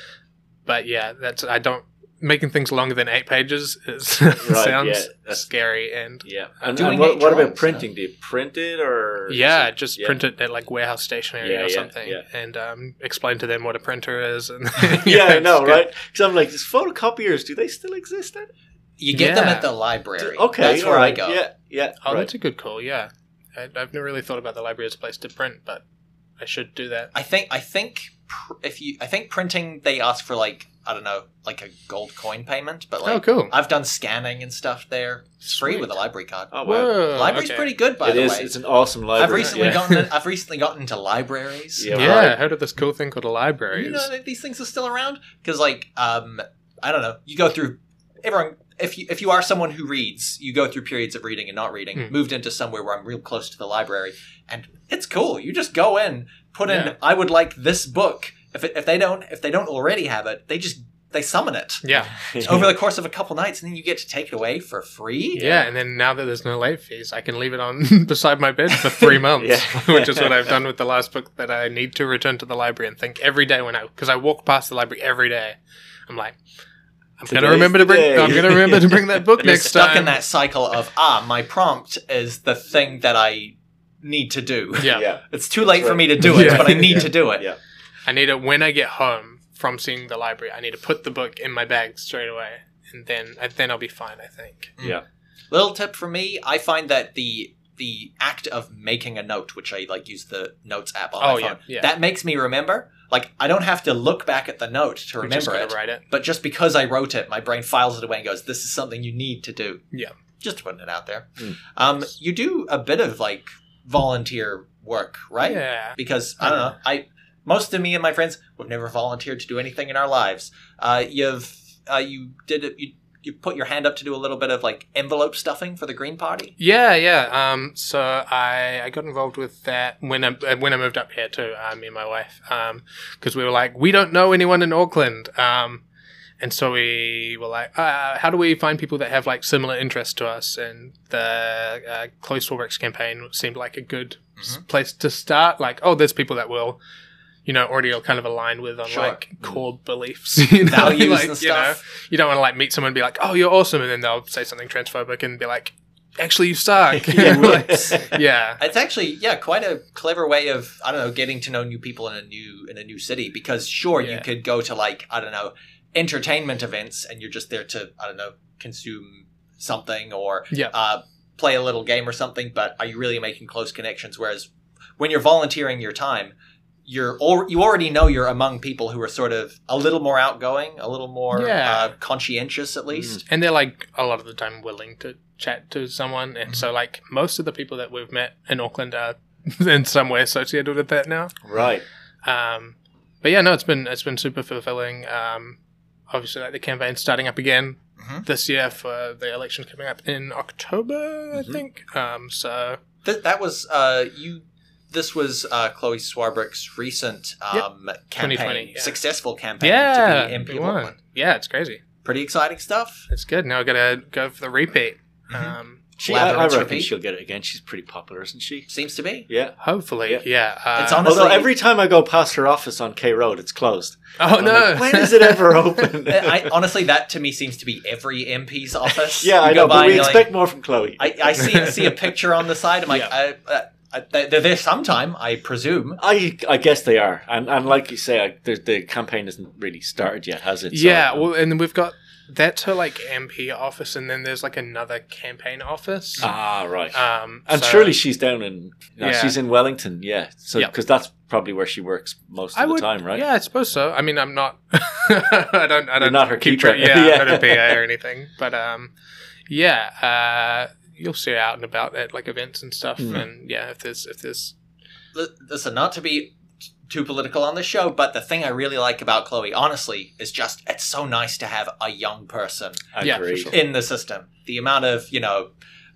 but yeah, that's I don't making things longer than eight pages is, sounds yeah, that's- scary and Yeah. And, Doing and what, eight what about drawings, printing? Do you print it or? yeah, is it- just yeah. print it at like warehouse stationery Yeah, or yeah, something yeah. and um, explain to them what a printer is. And Yeah, I it's know, good. right? Because I'm like, these photocopiers, do they still exist? Then? You get them Yeah. at the library. Okay, That's where alright, I go. Yeah, yeah. Oh, right. that's a good call. Yeah, I, I've never really thought about the library as a place to print, but I should do that. I think I think pr- if you I think printing they ask for like I don't know like a gold coin payment, but like Oh, cool. I've done scanning and stuff there. It's free Sweet. with a library card. Oh, wow. Whoa, The library's okay. pretty good, by It the is. way. It's an awesome library. I've recently yeah. gotten in, I've recently gotten into libraries. Yeah, Yeah, right. I heard of this cool thing called a library. You know that these things are still around because like um I don't know. You go through everyone. If you if you are someone who reads, you go through periods of reading and not reading. Hmm. Moved into somewhere where I'm real close to the library, and it's cool. You just go in, put in. Yeah. I would like this book. If it, if they don't if they don't already have it, they just they summon it Yeah. over the course of a couple nights, and then you get to take it away for free. Yeah, and then now that there's no late fees, I can leave it on beside my bed for three months, Yeah. which is what I've done with the last book that I need to return to the library and think every day when I, because I walk past the library every day, I'm like, I'm going to Today's remember to bring, the day. I'm going to remember to bring that book You're next stuck time. in that cycle of ah, my prompt is the thing that I need to do. Yeah. Yeah. It's too late That's for right. me to do it, Yeah. but I need Yeah. to do it. Yeah. I need it when I get home from seeing the library. I need to put the book in my bag straight away, and then then I'll be fine, I think. Yeah. Little tip for me, I find that the the act of making a note, which I like use the notes app on Oh, my yeah, phone, yeah. that makes me remember. like, I don't have to look back at the note to You just remember gotta it. write it. But just because I wrote it, my brain files it away and goes, this is something you need to do. Yeah. Just putting it out there. Mm. Um, you do a bit of, like, volunteer work, right? Yeah. Because, I don't know, I most of me and my friends, we've never volunteered to do anything in our lives. Uh, you've, uh, you did it, you, you put your hand up to do a little bit of, like, envelope stuffing for the Green Party? Yeah, yeah. Um, so I, I got involved with that when I uh, when I moved up here too. Uh, me and my wife, because we were like, we don't know anyone in Auckland, um, and so we were like, uh, how do we find people that have like similar interests to us? And the uh, Chloe Swarbrick's campaign seemed like a good s- place to start. Like, oh, there's people that will, you know, already are kind of aligned with on Sure. like core beliefs, you know? Values like, and you know, stuff. you don't want to like meet someone and be like, oh, you're awesome, and then they'll say something transphobic and be like, actually, you suck. Yeah, Like, right. yeah. It's actually, yeah, quite a clever way of, I don't know, getting to know new people in a new in a new city. Because sure, you Yeah. could go to like, I don't know, entertainment events and you're just there to, I don't know, consume something or Yeah. uh, play a little game or something. But are you really making close connections? Whereas when you're volunteering your time, you're al- you already know you're among people who are sort of a little more outgoing, a little more Yeah. uh, conscientious, at least. And they're like a lot of the time willing to chat to someone. And so like most of the people that we've met in Auckland are in some way associated with that now. Right. Um, but yeah, no, it's been it's been super fulfilling. Um, obviously, like the campaign's starting up again Mhm. this year for the election coming up in October, I Mhm. think. Um, so Th- that was uh, you. This was uh, Chloe Swarbrick's recent um, campaign, twenty twenty, yeah. successful campaign yeah, to be M P we of won. Auckland. Yeah, it's crazy. Pretty exciting stuff. It's good. Now I gotta go for the repeat. Mhm. Um, She, Lather, I, I rinse, reckon repeat. she'll get it again. She's pretty popular, isn't she? Seems to be. Yeah. hopefully, Yeah. yeah. uh, It's honestly- Although every time I go past her office on K Road, it's closed. oh I'm no! like, when is it ever open? I, honestly, that to me seems to be every M P's office. yeah, I You know, go by but and we you're expect like, more from Chloe. I, I see see a picture on the side. I'm like, Yeah. I, uh, I, they're there sometime, I presume. I, I guess they are, and and like you say, I, the the campaign isn't really started yet, has it? So, Yeah, um, well, and then we've got that's her like M P office, and then there's like another campaign office. ah, right. Um, and so surely she's down in, no, Yeah. she's in Wellington, yeah. So Yep. because that's probably where she works most of I the would, time, right? Yeah, I suppose so. I mean, I'm not. I don't. I don't. not her keep keeper. track. Yeah, Yeah. I'm not a P A or anything. But um, yeah, uh, you'll see her out and about at like events and stuff. Mm. And yeah, if there's if there's L- Listen, not to be t- too political on the show, but the thing I really like about Chloe, honestly, is just it's so nice to have a young person Yeah, for Agreed. sure. in the system. The amount of, you know,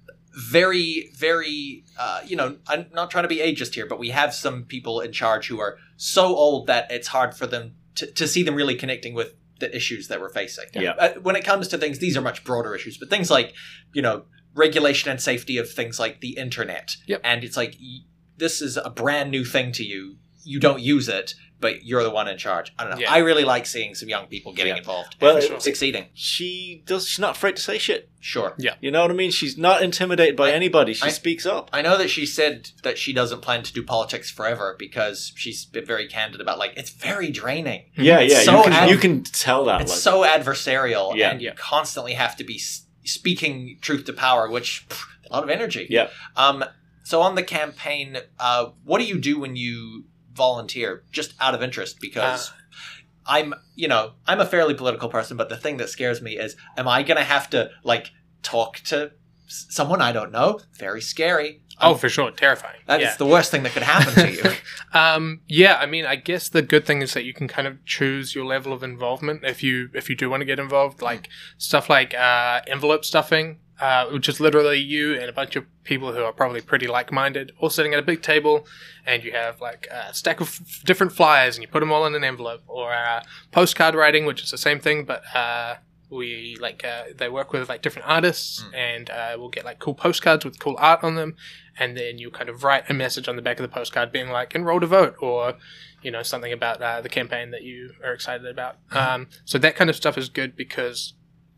very, very, uh, you know, I'm not trying to be ageist here, but we have some people in charge who are so old that it's hard for them to, to see them really connecting with the issues that we're facing. Yeah. Uh, when it comes to things, these are much broader issues, but things like, you know, regulation and safety of things like the internet. Yep. And it's like, y- this is a brand new thing to you. You don't use it, but you're the one in charge. I don't know. Yeah. I really like seeing some young people getting Yeah. involved. Well, and it- succeeding. She does. She's not afraid to say shit. Sure. You know what I mean? She's not intimidated by I- anybody. She I- speaks up. I know that she said that she doesn't plan to do politics forever because she's been very candid about, like, it's very draining. Yeah, It's yeah. so you, can, ad- you can tell that. It's like, so adversarial, Yeah. and you constantly have to be s- speaking truth to power, which pff, a lot of energy. Yeah. Um. So on the campaign, uh, what do you do when you volunteer, just out of interest? Because Uh. I'm, you know, I'm a fairly political person, but the thing that scares me is, am I going to have to like talk to s- someone I don't know? Very scary. oh, for sure, terrifying. That is yeah. the worst thing that could happen to you. Um, yeah, I mean, I guess the good thing is that you can kind of choose your level of involvement if you if you do want to get involved. Like stuff like uh, envelope stuffing, uh, which is literally you and a bunch of people who are probably pretty like-minded, all sitting at a big table, and you have like a stack of f- different flyers, and you put them all in an envelope. Or uh, postcard writing, which is the same thing, but uh, we like uh, they work with like different artists, and uh, we'll get like cool postcards with cool art on them. And then you kind of write a message on the back of the postcard being like, enroll to vote, or, you know, something about uh, the campaign that you are excited about. Um, so that kind of stuff is good because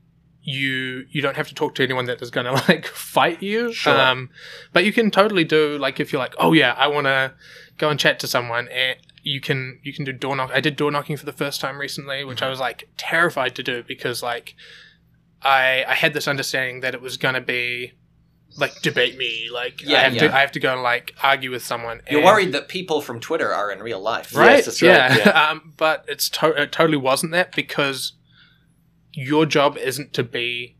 you you don't have to talk to anyone that is going to, like, fight you. Sure. Um, but you can totally do, like, if you're like, oh, yeah, I want to go and chat to someone, and you can you can do door knock. I did door knocking for the first time recently, which I was, like, terrified to do because, like, I I had this understanding that it was going to be like debate me. Like Yeah, I have yeah. to I have to go and like argue with someone. You're and- worried that people from Twitter are in real life. right? Yes, that's right, Yeah, yeah. um, but it's to- it totally wasn't that, because your job isn't to be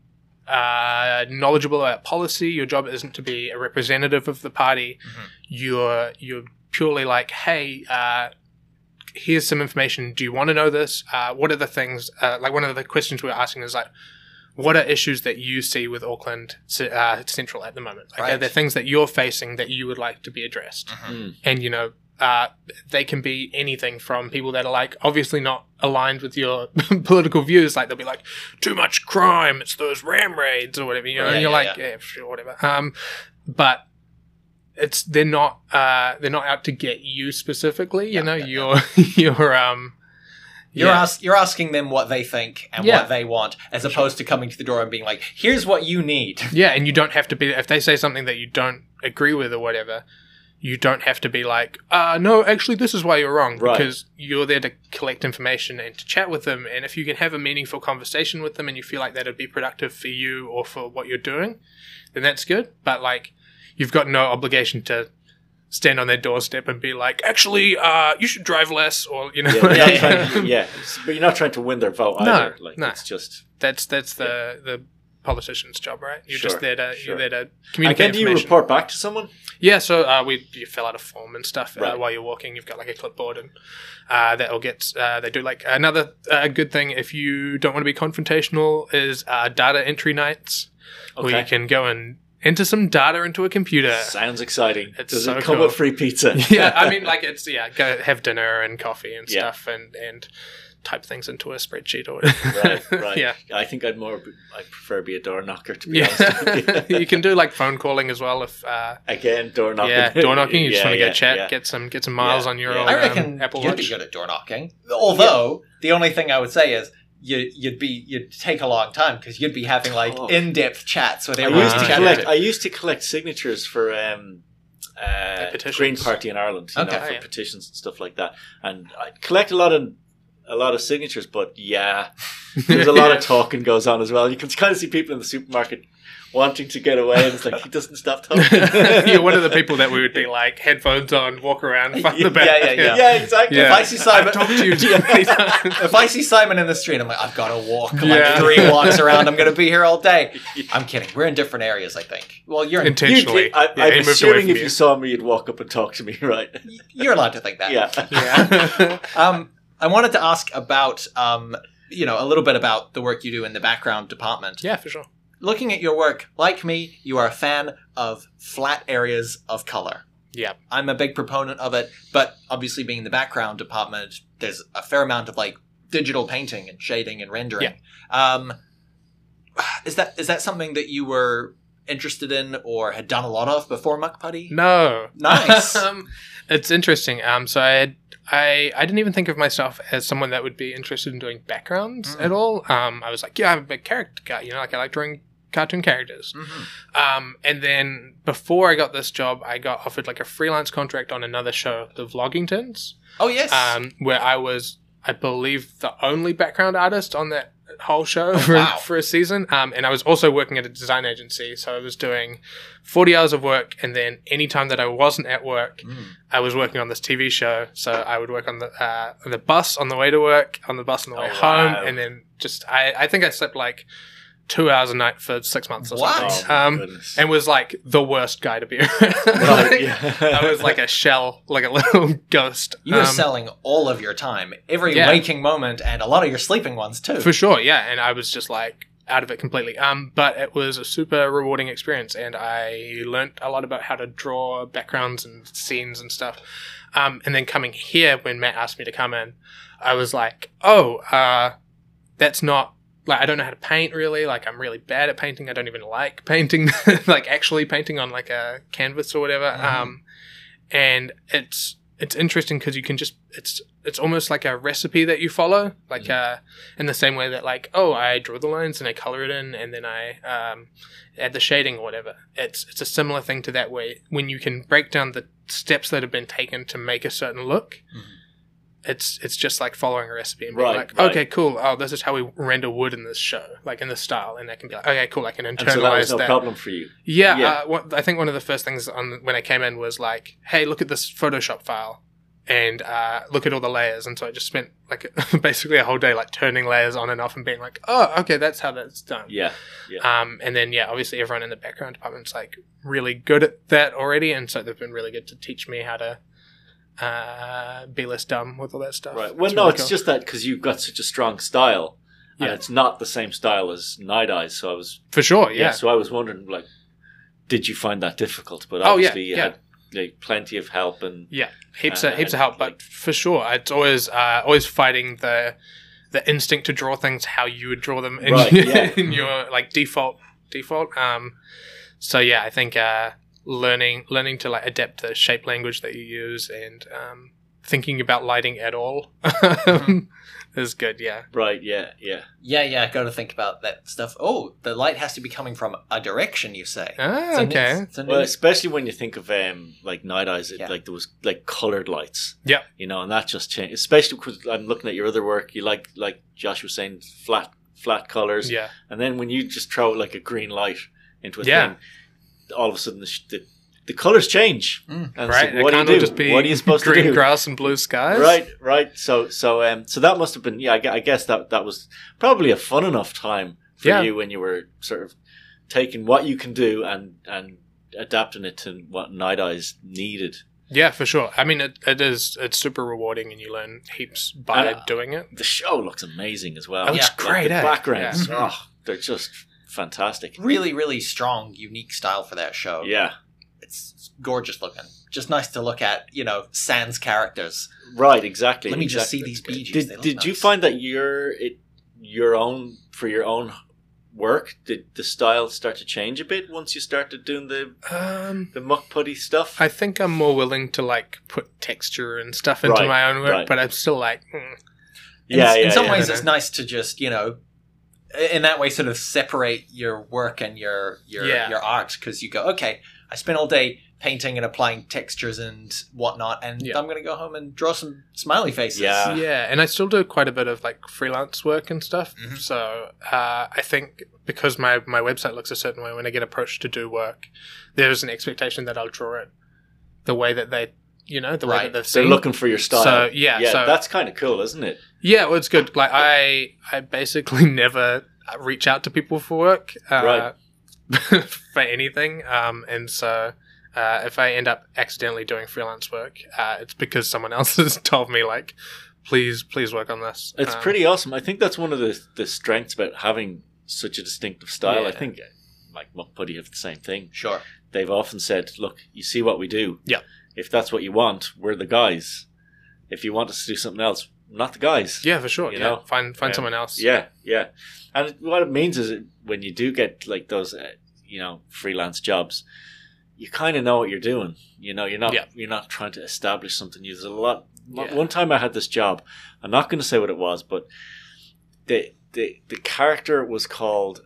uh, knowledgeable about policy. Your job isn't to be a representative of the party. Mm-hmm. You're you're purely like, hey, uh, here's some information. Do you want to know this? Uh, what are the things? Uh, like one of the questions we were asking is like, what are issues that you see with Auckland uh, Central at the moment? Like, Right. are there things that you're facing that you would like to be addressed? Mm. And, you know, uh, they can be anything from people that are, like, obviously not aligned with your political views. Like, they'll be like, too much crime, it's those ram raids or whatever, you know, Right, and you're yeah, like, yeah. yeah, sure, whatever. Um, but it's, they're not, uh, they're not out to get you specifically, you Yeah, know, yeah, you're, you're, um, You're, yeah. ask, you're asking them what they think and Yeah. what they want, as opposed to coming to the door and being like, here's what you need. Yeah, and you don't have to be, if they say something that you don't agree with or whatever, you don't have to be like, uh, no, actually, this is why you're wrong. Right. Because you're there to collect information and to chat with them. And if you can have a meaningful conversation with them and you feel like that'd be productive for you or for what you're doing, then that's good. But, like, you've got no obligation to stand on their doorstep and be like, actually, uh, you should drive less, or, you know. Yeah, you're not trying to, yeah, but you're not trying to win their vote No, either. Like no. it's just. That's that's the, the politician's job, right? You're Sure, just there to, sure. you're there to And communicate then do you information. report back to someone? Yeah, so uh, we you fill out a form and stuff uh, Right. while you're walking. You've got like a clipboard, and uh, that'll get. Uh, they do like another uh, good thing if you don't want to be confrontational is uh, data entry nights, where Okay. you can go and enter some data into a computer. Sounds exciting. It's Does so it come cool. with free pizza? Yeah, I mean, like it's yeah, go have dinner and coffee and Yeah. stuff, and and type things into a spreadsheet or whatever. Right, right. Yeah. I think I'd more. I prefer be a door knocker to be Yeah, honest. With you. you can do like phone calling as well if uh, Again, door knocking. yeah, door knocking. You just Yeah, want to go yeah, chat, yeah. get some get some miles Yeah, on your yeah. old I reckon um, Apple you'd Watch. be good at door knocking. Although, the only thing I would say is, you, you'd be you'd take a long time because you'd be having like Oh. in-depth chats with I everyone. used to Ah, chatting collect. to. I used to collect signatures for um, uh, petitions. Green Party in Ireland. You Okay. know, for Yeah. petitions and stuff like that. And I collect a lot of a lot of signatures, but yeah, there's a lot of talking goes on as well. You can kind of see people in the supermarket wanting to get away, and it's like he doesn't stop talking. You're one of the people that we would be like headphones on, walk around, find the back. Yeah, yeah, yeah. yeah, exactly. Yeah. If I see Simon, I've talked to you too many times. if I see Simon in the street, I'm like, I've got to walk like Yeah. three walks around. I'm going to be here all day. I'm kidding. We're in different areas, I think. Well, you're in, Intentionally. You'd- I, Yeah, I'm he moved away assuming from if you. you saw me, you'd walk up and talk to me, right? you're allowed to think that. Yeah. Yeah. Um, I wanted to ask about, um, you know, a little bit about the work you do in the background department. yeah, for sure. Looking at your work, like me, you are a fan of flat areas of color. Yeah. I'm a big proponent of it, but obviously being in the background department, there's a fair amount of like digital painting and shading and rendering. Um, is that is that something that you were interested in or had done a lot of before Muck Putty? No. Nice. um, it's interesting. Um, so I, had, I I didn't even think of myself as someone that would be interested in doing backgrounds Mm. at all. Um, I was like, yeah, I'm a big character guy. You know, like I like drawing cartoon characters. Mhm. Um, and then before I got this job, I got offered like a freelance contract on another show, The Vloggingtons, Oh, yes. um, where I was, I believe, the only background artist on that whole show for, wow. for a season. Um, and I was also working at a design agency, so I was doing forty hours of work, and then any time that I wasn't at work, Mm. I was working on this T V show. So I would work on the uh, on the bus on the way to work, on the bus on the way Oh, home, wow. and then just I, I think I slept like two hours a night for six months or What? something. Oh, my um, goodness. and was like the worst guy to be around. Right, Like, yeah. I was like a shell, like a little ghost. You were Um, selling all of your time, every yeah. waking moment, and a lot of your sleeping ones, too. For sure, yeah. And I was just like out of it completely. Um, but it was a super rewarding experience, and I learnt a lot about how to draw backgrounds and scenes and stuff. Um, and then coming here, when Matt asked me to come in, I was like, oh, uh, that's not like I don't know how to paint really. Like I'm really bad at painting. I don't even like painting, like actually painting on like a canvas or whatever. Mhm. Um, and it's it's interesting because you can just it's it's almost like a recipe that you follow, like uh, in the same way that like oh I draw the lines and I color it in and then I um, add the shading or whatever. It's it's a similar thing to that way when you can break down the steps that have been taken to make a certain look. it's it's just like following a recipe and being Right, like, right. okay, cool. Oh, this is how we render wood in this show, like in this style, and I can be like, okay, cool. I can And internalize so that was no that. problem for you. Yeah, Yeah. Uh, what, I think one of the first things on when I came in was like, hey, look at this Photoshop file, and uh, look at all the layers. And so I just spent like basically a whole day like turning layers on and off and being like, oh, okay, that's how that's done. Yeah, yeah. Um, and then yeah, obviously everyone in the background department's like really good at that already, and so they've been really good to teach me how to uh, be less dumb with all that stuff. Right. Well, It's no, really it's cool. just that because you've got such a strong style, and Yeah. it's not the same style as Night Eyes. So I was, for sure. yeah. Yeah. So I was wondering, like, did you find that difficult? But Oh, yeah, obviously, you yeah. had like, plenty of help, and Yeah, heaps Uh, of heaps of and, help, but for sure, it's always uh, always fighting the the instinct to draw things how you would draw them in, Right, yeah. in your like default default. Um, so yeah, I think uh, learning learning to like adapt the shape language that you use and um, thinking about lighting at all is good. Yeah, right, yeah, yeah. Yeah, yeah, got to think about that stuff. Oh, the light has to be coming from a direction, you say. ah, It's a okay, new- it's a new- Well, especially when you think of um, like Night Eyes, it, Yeah. like there was like colored lights. yeah, You know, and that just changed. Especially because I'm looking at your other work. You like, like Josh was saying, flat, flat colors. yeah, And then when you just throw like a green light into a Yeah. thing, all of a sudden the, sh- the, the colors change. Mm. And it's right. like, what it do you can't do? all just be What are you supposed green to do? grass and blue skies, Right, right. So, so, um, so that must have been. Yeah, I, gue- I guess that that was probably a fun enough time for Yeah. you when you were sort of taking what you can do and and adapting it to what Night Eyes needed. Yeah, for sure. I mean, it, it is it's super rewarding, and you learn heaps by And, uh, doing it. The show looks amazing as well. It looks Like, great, the eh? backgrounds, Yeah. oh, they're just fantastic. really, really strong, unique style for that show. Yeah, It's gorgeous looking. Just nice to look at, you know, Sans characters. right. Exactly. Let me just exactly. see these Bee Gees. Did They look Did you nice. find that your it your own for your own work? Did the style start to change a bit once you started doing the Um, the muck putty stuff? I think I'm more willing to like put texture and stuff into Right, my own work, right. but I'm still like, mm, In, yeah, in yeah, some yeah. ways, I it's know. nice to just, you know, in that way, sort of separate your work and your your Yeah. your art, because you go, okay, I spent all day painting and applying textures and whatnot, and Yeah. I'm going to go home and draw some smiley faces. Yeah. yeah. And I still do quite a bit of like freelance work and stuff. Mhm. So uh, I think because my my website looks a certain way, when I get approached to do work, there's an expectation that I'll draw it the way that they, you know, the way Right. that they've They're seen. looking for your style. So, yeah, yeah, so- that's kind of cool, isn't it? Yeah, well, it's good. Like I, I basically never reach out to people for work, uh, for anything. Um, and so uh, if I end up accidentally doing freelance work, uh, it's because someone else has told me like, please, please work on this. It's Um, pretty awesome. I think that's one of the the strengths about having such a distinctive style. I Yeah. think like Muck Putty have the same thing. Sure. They've often said, "Look, you see what we do. Yeah. If that's what you want, we're the guys. If you want us to do something else, not the guys." Yeah, for sure. You yeah, know? find find Um, someone else. Yeah, yeah. And it- what it means is that when you do get like those, uh, you know, freelance jobs, you kind of know what you're doing. You know, you're not Yeah. you're not trying to establish something. There's a lot. Yeah. One time I had this job. I'm not going to say what it was, but the the the character was called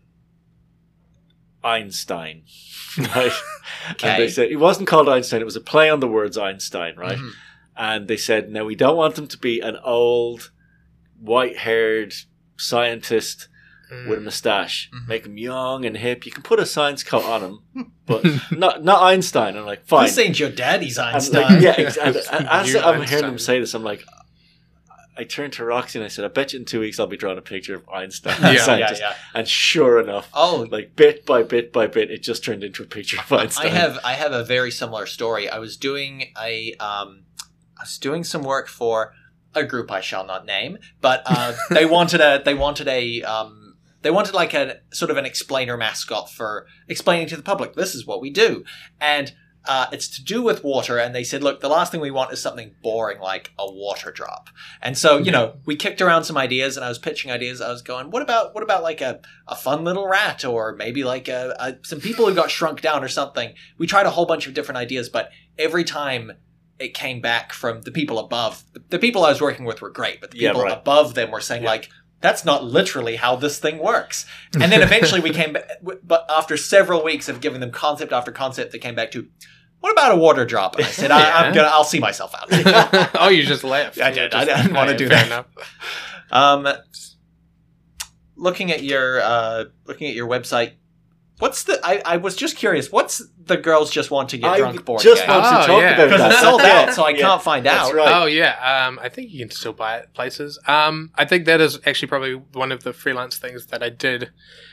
Einstein, right? Okay. And they said it wasn't called Einstein. It was a play on the words Einstein, right? Mhm. And they said, no, we don't want him to be an old, white-haired scientist Mm. with a mustache. Mhm. Make him young and hip. You can put a science coat on him, but not not Einstein. I'm like, fine. This ain't your daddy's I'm Einstein. like, yeah, ex- and, and as New I'm hearing Einstein. them say this, I'm like, I turned to Roxy and I said, I bet you in two weeks I'll be drawing a picture of Einstein, Yeah. the yeah, scientist. yeah. And sure enough, Oh, like bit by bit by bit, it just turned into a picture of Einstein. I have I have a very similar story. I was doing a um, I was doing some work for a group I shall not name, but uh, they wanted a they wanted a um, they wanted like a sort of an explainer mascot for explaining to the public this is what we do, and uh, it's to do with water. And they said, look, the last thing we want is something boring like a water drop. And so you know we kicked around some ideas, and I was pitching ideas. I was going, what about what about like a a fun little rat, or maybe like a, a some people who got shrunk down or something. We tried a whole bunch of different ideas, but every time it came back from the people above, the, the people I was working with were great, but the Yeah, people right. above them were saying like, that's not literally how this thing works. And then eventually we came back, but after several weeks of giving them concept after concept, they came back to, what about a water drop? And I said, I, I'm Yeah. gonna, I'll see myself out. Oh, you just left. I You did. just- I didn't wanna yeah, do fair that. enough. Um, looking at your uh, looking at your website, what's the? I, I was just curious. What's the girls just want to get I drunk board just game? want Oh, to talk yeah. about Because that. it's sold Yeah, out, so I yeah. can't find That's out. right. Oh yeah, um, I think you can still buy it places. Um, I think that is actually probably one of the freelance things that I did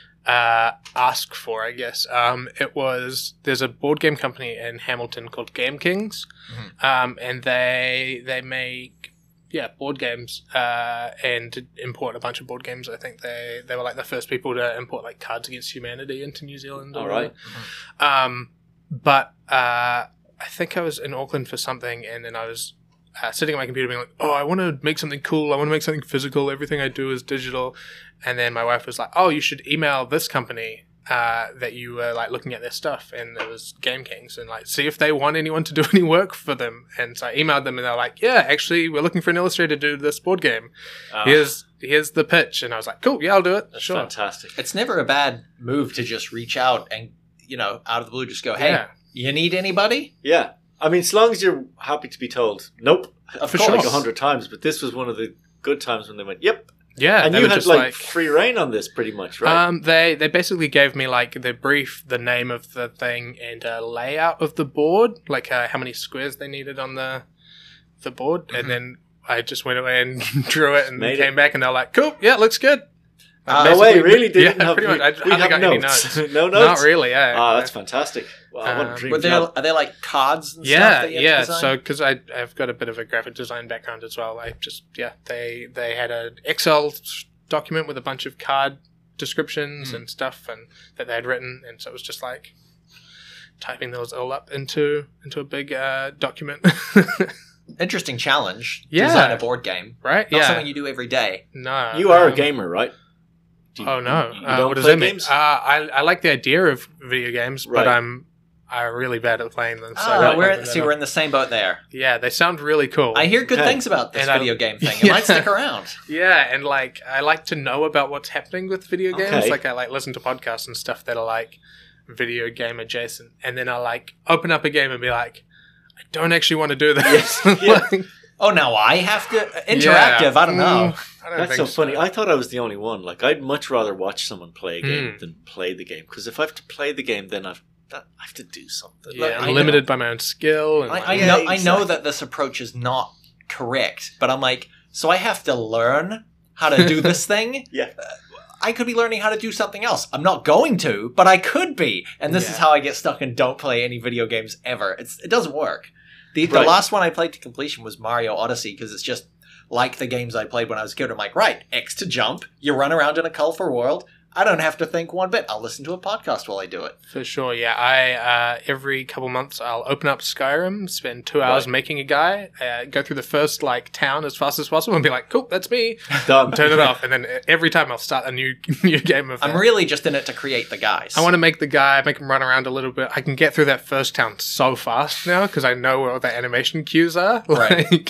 uh, ask for. I guess um, it was there's a board game company in Hamilton called Game Kings, um, and they they make yeah board games uh, and to import a bunch of board games. I think they they were like the first people to import like Cards Against Humanity into New Zealand. All right. Um, but uh, I think I was in Auckland for something, and then I was uh, sitting at my computer being like, oh, I want to make something cool. I want to make something physical. Everything I do is digital. And then my wife was like, oh, you should email this company uh, that you were like looking at their stuff. And it was Game Kings, and like, see if they want anyone to do any work for them. And so I emailed them, and they're like, yeah, actually, we're looking for an illustrator to do this board game. Ah, Here's here's the pitch. And I was like, cool, yeah, I'll do it. that's Sure. fantastic. It's never a bad move to just reach out and, you know, out of the blue, just go, hey, Yeah. you need anybody? Yeah. I mean, as long as you're happy to be told, nope, Of for course. like a hundred times, but this was one of the good times when they went, yep. Yeah. And they you were had just like, free reign on this pretty much, right? Um, they they basically gave me like the brief, the name of the thing, and a layout of the board, like uh, how many squares they needed on the the board, and then I just went away and drew it, and Made came it. back, and they're like, "Cool, yeah, looks good." Uh, no way, Basically- really? Didn't yeah, have, pretty much. I we hardly have got notes. any notes. no notes? Not really. Yeah. Ah, that's fantastic. Wow, what a Um, dream Were they, job. are they like cards and stuff Yeah, that you had to yeah. design? So because I I've got a bit of a graphic design background as well, I just yeah they they had an Excel document with a bunch of card descriptions Hmm. and stuff, and that they had written, and so it was just like typing those all up into into a big uh, document. Interesting challenge. Yeah. Design a board game. Right? Not yeah. something you do every day. No. You are a um, gamer, right? Do you- Oh no! You, you uh, don't what does play that mean? games? Uh, I I like the idea of video games, Right. but I'm I'm really bad at playing them. So Ah, I don't we're, know. see, we're in the same boat there. yeah, they sound really cool. I hear good Okay. things about this And I- video game thing. It Yeah. might stick around. Yeah, and like I like to know about what's happening with video games. Okay. Like I like listen to podcasts and stuff that are like video game adjacent, and then I like open up a game and be like, I don't actually want to do this. Yeah. Like, Oh, now I have to interactive. yeah. I don't know. Mm, I don't That's think so funny. I thought I was the only one. Like, I'd much rather watch someone play a game Hmm. than play the game. Because if I have to play the game, then I've, that, I have to do something. Yeah, Look, I'm I know- limited by my own skill. And I, like- I Yeah, know. I know exactly. that this approach is not correct, but I'm like, so I have to learn how to do this thing. Yeah. Uh, I could be learning how to do something else. I'm not going to, but I could be. And this is Yeah. how I get stuck and don't play any video games ever. It's it doesn't work. The, the Right. last one I played to completion was Mario Odyssey because it's just like the games I played when I was a kid. I'm like, right, X to jump. You run around in a colorful world. I don't have to think one bit. I'll listen to a podcast while I do it. For sure, yeah. I uh, every couple months I'll open up Skyrim, spend two hours Right. making a guy, uh, go through the first like town as fast as possible, and be like, "Cool, that's me." Done. Turn it off, and then every time I'll start a new new game of. I'm that. really just in it to create the guys. I want to make the guy, make him run around a little bit. I can get through that first town so fast now because I know where all the animation cues are. Right. Like,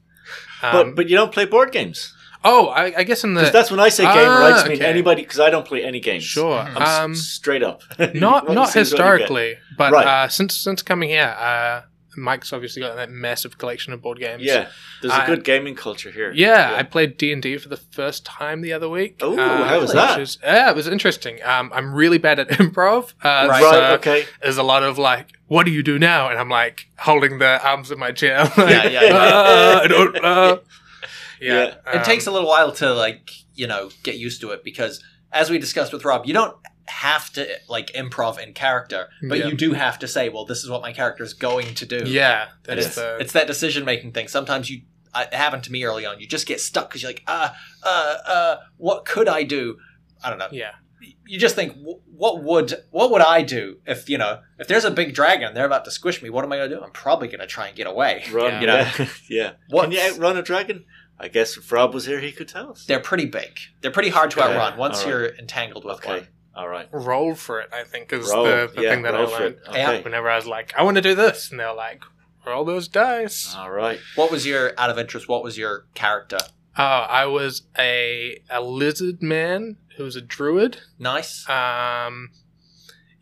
But um, but you don't play board games. oh, I, I guess in the Because that's when I say gamer, I just Ah, mean okay. anybody, because I don't play any games. sure. I'm s- Um, straight up. not What you not see is what you get. historically, but Right. uh, since since coming here, uh, Mike's obviously got that massive collection of board games. Yeah, there's a I- good gaming culture here. Yeah, I played D and D for the first time the other week. Ooh, uh, how was which that? is- yeah, it was interesting. Um, I'm really bad at improv. Uh, Right. Right, so okay. There's a lot of like, what do you do now? And I'm like holding the arms of my chair. Like, Yeah, yeah, yeah. "Uh, I don't, uh." Yeah, It um, takes a little while to like, you know, get used to it because as we discussed with Rob, you don't have to like improv in character, but Yeah. you do have to say, well, this is what my character is going to do. Yeah, that it's, is the. it's that decision making thing. Sometimes you, uh, it happened to me early on. You just get stuck because you're like, uh, uh, uh, what could I do? I don't know. yeah, You just think, wh- what would what would I do if you know if there's a big dragon, they're about to squish me? What am I going to do? I'm probably going to try and get away. Run, Yeah. You know, yeah. yeah. What- Can you outrun a dragon? I guess if Rob was here, he could tell us. they're pretty big. They're pretty hard to Okay. outrun once All right. you're entangled with Okay, one. all right. roll for it. I think is Roll, the, the yeah, thing that I roll for learned. it. Okay. Whenever I was like, I want to do this, and they're like, roll those dice. All right. What was your out of interest? What was your character? Oh, I was a a lizard man who was a druid. Nice. Um,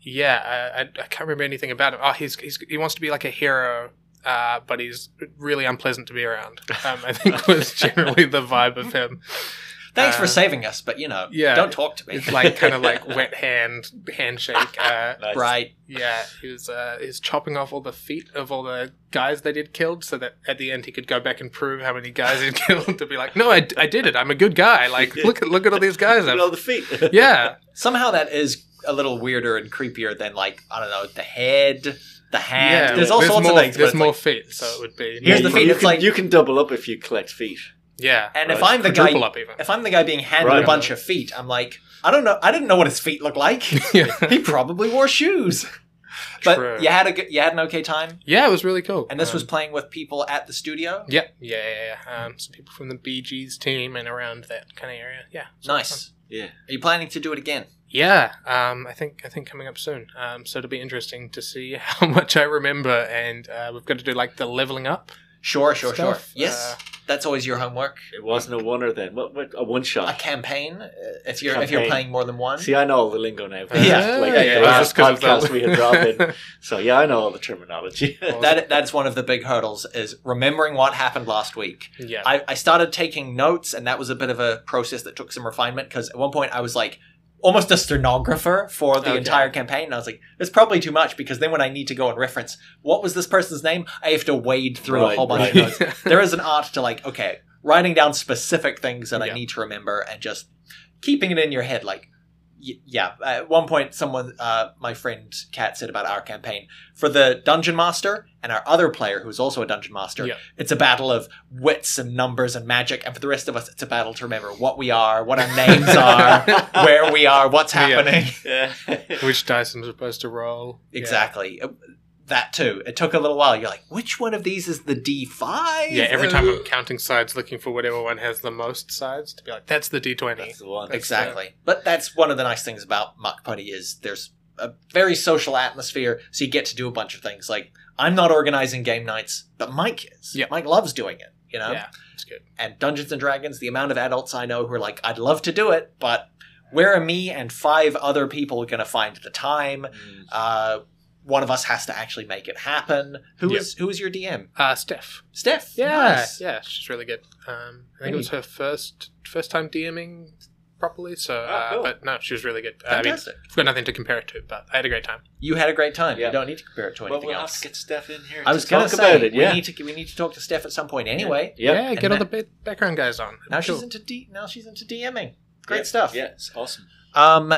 Yeah, I, I, I can't remember anything about him. Oh, he's, he's he wants to be like a hero, uh, but he's really unpleasant to be around. Um, I think was generally the vibe of him. Thanks Uh, for saving us, but you know, yeah. don't talk to me. It's like kind of like wet hand handshake. Uh, Nice. Right. Yeah, he was uh, he's chopping off all the feet of all the guys they did killed, so that at the end he could go back and prove how many guys he'd killed to be like, no, I, I did it. I'm a good guy. Like, look at look at all these guys. Look at I've-" all the feet. Yeah, Somehow that is a little weirder and creepier than like I don't know the head, the hand. yeah. There's all there's sorts more, of things. but There's it's more like- feet, so it would be. Here's Yeah, the you- feet, You it's can, like- you can double up if you collect feet. Yeah, And Right. if I'm the guy, Quadruple up even. if I'm the guy being handed Right. a bunch of feet, I'm like, I don't know. I didn't know what his feet looked like. yeah. He probably wore shoes. But True. you had a good, you had an okay time, Yeah, it was really cool. and this Um, was playing with people at the studio. Yeah, yeah, yeah, yeah. Um, some people from the Bee Gees team and around that kind of area. Yeah, it was fun. Nice. Yeah. Are you planning to do it again? Yeah, um, I think I think coming up soon. Um, so it'll be interesting to see how much I remember, and uh, we've got to do like the leveling up. Sure, sure, sure. Stuff, Yes, uh, that's always your homework. It wasn't a oneer then. What, what a one A shot. campaign, uh, if you're if you're Campaign. playing more than one. See, I know all the lingo now. Yeah. like Yeah, the yeah, last just 'cause of podcast the- we had dropped in. So yeah, I know all the terminology. that that's one of the big hurdles is remembering what happened last week. Yeah, I, I started taking notes, and that was a bit of a process that took some refinement because at one point I was like almost a stenographer for the Okay. entire campaign. And I was like, it's probably too much because then when I need to go and reference what was this person's name, I have to wade through a Right, whole bunch right. of notes. There is an art to like, okay, writing down specific things that I Yeah. need to remember and just keeping it in your head. Like, y- yeah, at one point, someone, uh, my friend Kat said about our campaign for the dungeon master and our other player who's also a dungeon master. Yeah. It's a battle of wits and numbers and magic, and for the rest of us, it's a battle to remember what we are, what our names are, where we are, what's Yeah. happening. Yeah. which dice I'm supposed to roll? Exactly. Uh, That too. It took a little while. You're like, which one of these is the D five? Yeah, yeah every time I'm counting sides, looking for whatever one has the most sides to be like, that's the D twenty. That's the one. Exactly. But that's one of the nice things about Muck Putty is there's a very social atmosphere, so you get to do a bunch of things. Like, I'm not organizing game nights, but Mike is. Yeah. Mike loves doing it, you know? Yeah, it's good. And Dungeons and Dragons, the amount of adults I know who are like, I'd love to do it, but where are me and five other people going to find the time? Mm. Uh, one of us has to actually make it happen. Who Yeah. is who is your D M? Uh, Steph. Steph. Yeah, Nice. yeah, she's really good. Um, I think Hey. it was her first first time DMing properly. So, Oh, uh, cool. but no, she was really good. Uh, I mean, Fantastic. I've got nothing to compare it to, but I had a great time. You had a great time. Yeah. You don't need to compare it to Well, anything we'll have else. to get Steph in here I to was going talk to say about it. Yeah. we need to we need to talk to Steph at some point anyway. Yep. Yeah, And get all that- the ba- background guys on. Now Cool. she's into D. Now she's into DMing. Great Yeah. stuff. Yeah, it's awesome. Um,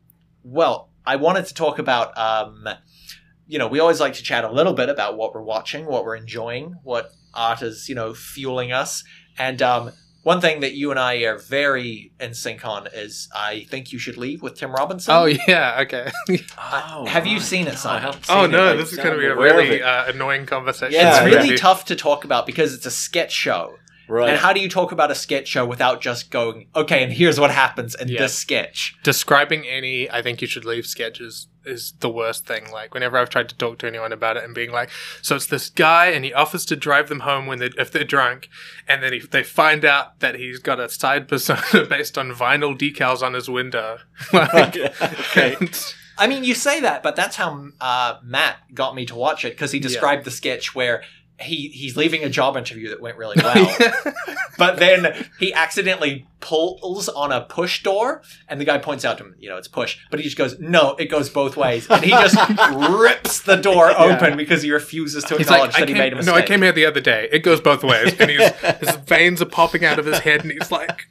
well, I wanted to talk about um, you know, we always like to chat a little bit about what we're watching, what we're enjoying, what art is, you know, fueling us. And um, one thing that you and I are very in sync on is I think you should leave with Tim Robinson. Oh yeah, okay. Oh, have you right. seen it, No, Simon? I haven't oh seen no, it. this is I'm going to be a aware of really it. uh, annoying conversation. Yeah, It's really maybe. tough to talk about because it's a sketch show. Right. And how do you talk about a sketch show without just going, okay, and here's what happens in Yeah. this sketch? Describing any I think you should leave sketches is the worst thing. Like whenever I've tried to talk to anyone about it and being like, so it's this guy and he offers to drive them home when they if they're drunk, and then he, they find out that he's got a side persona based on vinyl decals on his window. Like, Okay. I mean, you say that, but that's how uh, Matt got me to watch it because he described the sketch where he he's leaving a job interview that went really well, but then he accidentally pulls on a push door, and the guy points out to him, you know, it's push, but he just goes, no, it goes both ways, and he just rips the door open because he refuses to He's acknowledge like, I that he came, made a mistake. no, I came here the other day. It goes both ways, and he's, his veins are popping out of his head, and he's like,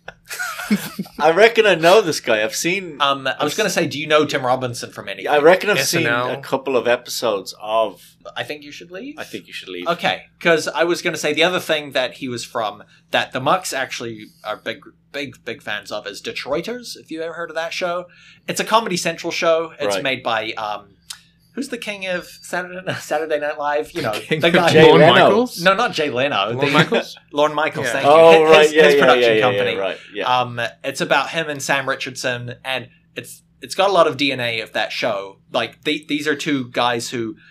I reckon I know this guy. I've seen. Um, I was going to say, do you know Tim Robinson from anything? I reckon I've S N seen L. a couple of episodes of. I think you should leave. I think you should leave. Okay, because I was going to say the other thing that he was from that the Mucks actually are big, big, big fans of is Detroiters. If you ever heard of that show, it's a Comedy Central show. It's Right. made by um, who's the king of Saturday Saturday Night Live? You know, King the of guy. Jay Lorne Leno. Michaels? No, not Jay Leno. Lorne the, Michaels? Lorne Michaels. Yeah. Thank you. Oh His, right, his, yeah, his yeah, production yeah, yeah, company. yeah, right, yeah. Um, it's about him and Sam Richardson, and it's it's got a lot of D N A of that show. Like they, these are two guys who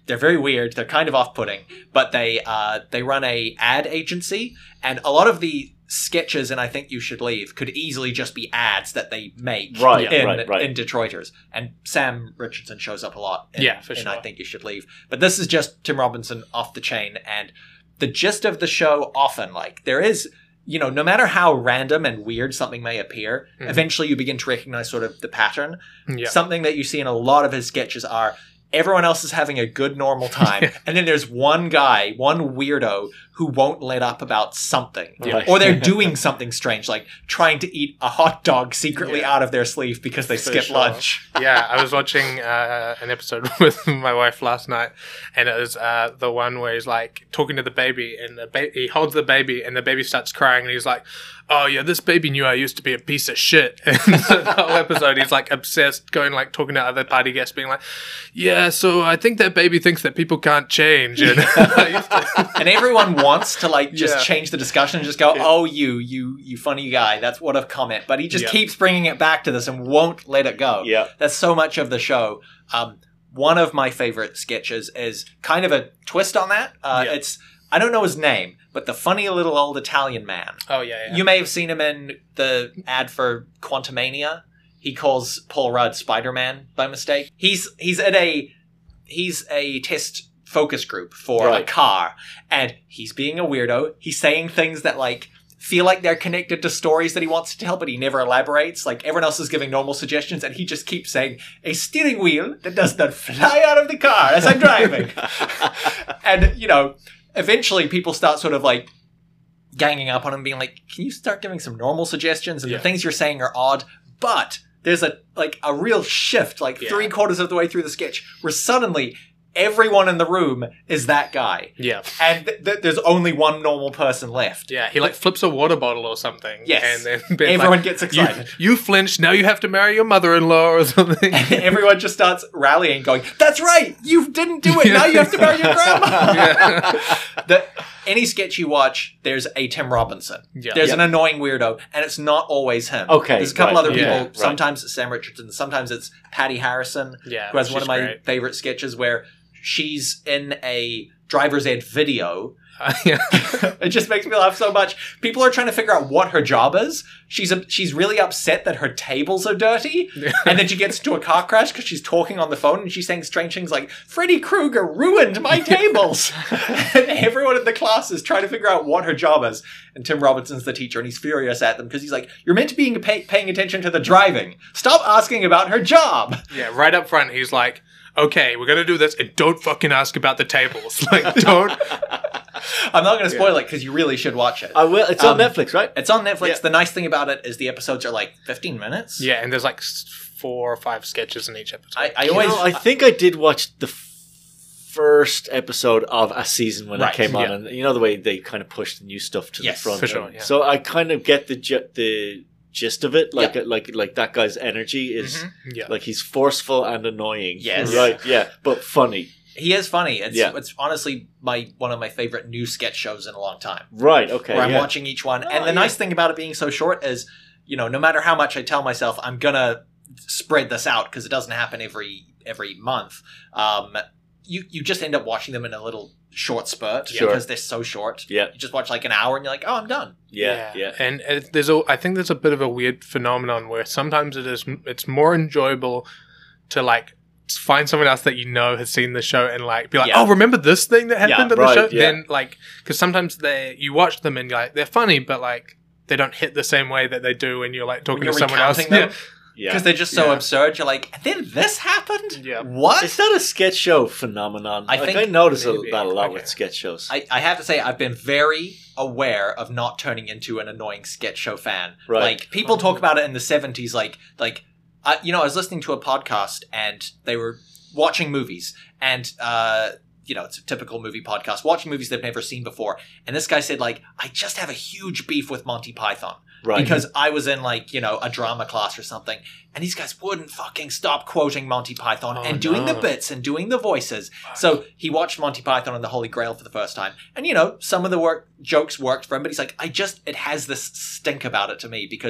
they're very weird. They're kind of off-putting, but they uh, they run a ad agency, and a lot of the sketches in I Think You Should Leave could easily just be ads that they make Right, in, right, right. in Detroiters. And Sam Richardson shows up a lot in, Yeah, for in sure. I Think You Should Leave. But this is just Tim Robinson off the chain, and the gist of the show often, like, there is, you know, no matter how random and weird something may appear, Mhm. eventually you begin to recognize sort of the pattern. Yeah. Something that you see in a lot of his sketches are everyone else is having a good normal time, and then there's one guy, one weirdo who won't let up about something. Yeah. Or they're doing something strange, like trying to eat a hot dog secretly Yeah. out of their sleeve because they For skip sure. lunch. Yeah, I was watching uh, an episode with my wife last night, and it was uh, the one where he's like talking to the baby, and the ba- he holds the baby, and the baby starts crying, and he's like, "Oh yeah, this baby knew I used to be a piece of shit." And so the whole episode, he's like obsessed, going like talking to other party guests, being like, "Yeah, so I think that baby thinks that people can't change." And I used to- And everyone wants to like just Yeah. change the discussion and just go, "Oh, you, you, you funny guy." That's what a comment. But he just Yeah. keeps bringing it back to this and won't let it go. Yeah. That's so much of the show. Um, one of my favorite sketches is kind of a twist on that. Uh, Yeah. It's I don't know his name, but the funny little old Italian man. oh yeah, yeah. You may have seen him in the ad for Quantumania. He calls Paul Rudd Spider-Man by mistake. He's he's at a he's a test focus group for a Right. car, and he's being a weirdo. He's saying things that like feel like they're connected to stories that he wants to tell, but he never elaborates. Like everyone else is giving normal suggestions, and he just keeps saying a steering wheel that does not fly out of the car as I'm driving. And you know, eventually people start sort of like ganging up on him, being like, "Can you start giving some normal suggestions?" And Yeah. the things you're saying are odd, but there's a like a real shift, like Yeah. three quarters of the way through the sketch, where suddenly everyone in the room is that guy, yeah. and th- th- there's only one normal person left. Yeah, he like flips a water bottle or something. Yes. And then Ben's Everyone like, gets you, excited. you flinched, now you have to marry your mother-in-law or something. Everyone just starts rallying, going, "That's right! You didn't do it! Now you have to marry your grandma!" Yeah. The, any sketch you watch, there's a Tim Robinson. Yeah. There's Yeah. an annoying weirdo, and it's not always him. Okay, There's a couple right, other yeah, people. right. Sometimes it's Sam Richardson. Sometimes it's Patty Harrison, Yeah, who has one she's of my great. favorite sketches where she's in a driver's ed video. Uh, yeah. It just makes me laugh so much. People are trying to figure out what her job is. She's a, she's really upset that her tables are dirty, and then she gets into a car crash because she's talking on the phone and she's saying strange things like, "Freddy Krueger ruined my tables," and everyone in the class is trying to figure out what her job is. And Tim Robinson's the teacher, and he's furious at them because he's like, "You're meant to be pay- paying attention to the driving. Stop asking about her job." Yeah, right up front, he's like, "Okay, we're gonna do this, and don't fucking ask about the tables. Like, don't." I'm not going to spoil it because you really should watch it. I will. It's on Um, Netflix, right? It's on Netflix. Yeah. The nice thing about it is the episodes are like fifteen minutes. Yeah, and there's like s- four or five sketches in each episode. I, I You always. know, I think I did watch the f- first episode of a season when Right, it came on, yeah. and you know the way they kind of pushed the new stuff to Yes, the front. for sure, and yeah. So I kind of get the gi- the gist of it. Like like like that guy's energy is Mm-hmm. yeah. like he's forceful and annoying. Yes. right. Yeah, but funny. He is funny. It's Yeah. it's honestly my one of my favorite new sketch shows in a long time. Right. Okay. Where I'm yeah. watching each one, Oh, and the yeah. nice thing about it being so short is, you know, no matter how much I tell myself I'm gonna spread this out because it doesn't happen every every month, um, you you just end up watching them in a little short spurt Sure. because they're so short. Yeah. You just watch like an hour and you're like, oh, I'm done. Yeah. Yeah. And it, there's a, I think there's a bit of a weird phenomenon where sometimes it is, it's more enjoyable to like find someone else that you know has seen the show and like be like, Yeah. oh, remember this thing that happened Yeah, in right, the show? yeah. Then like, because sometimes they you watch them and you're like they're funny, but like they don't hit the same way that they do when you're like talking When you're to someone else. recounting them. Yeah. Because they're just so Yeah. absurd. You're like, and then this happened? Yeah. What? Is that a sketch show phenomenon? I like, think I notice a- maybe. that a lot Okay. with sketch shows. I, I have to say, I've been very aware of not turning into an annoying sketch show fan. Right. Like, people talk about it in the seventies, like, like, I, you know, I was listening to a podcast and they were watching movies and, uh, you know, it's a typical movie podcast, watching movies they've never seen before. And this guy said, like, I just have a huge beef with Monty Python. Right. Because I was in, like, you know, a drama class or something, and these guys wouldn't fucking stop quoting Monty Python Oh, and doing the no. bits and doing the voices. So he watched Monty Python and the Holy Grail for the first time. And, you know, some of the work jokes worked for him, but he's like, I just, it has this stink about it to me because these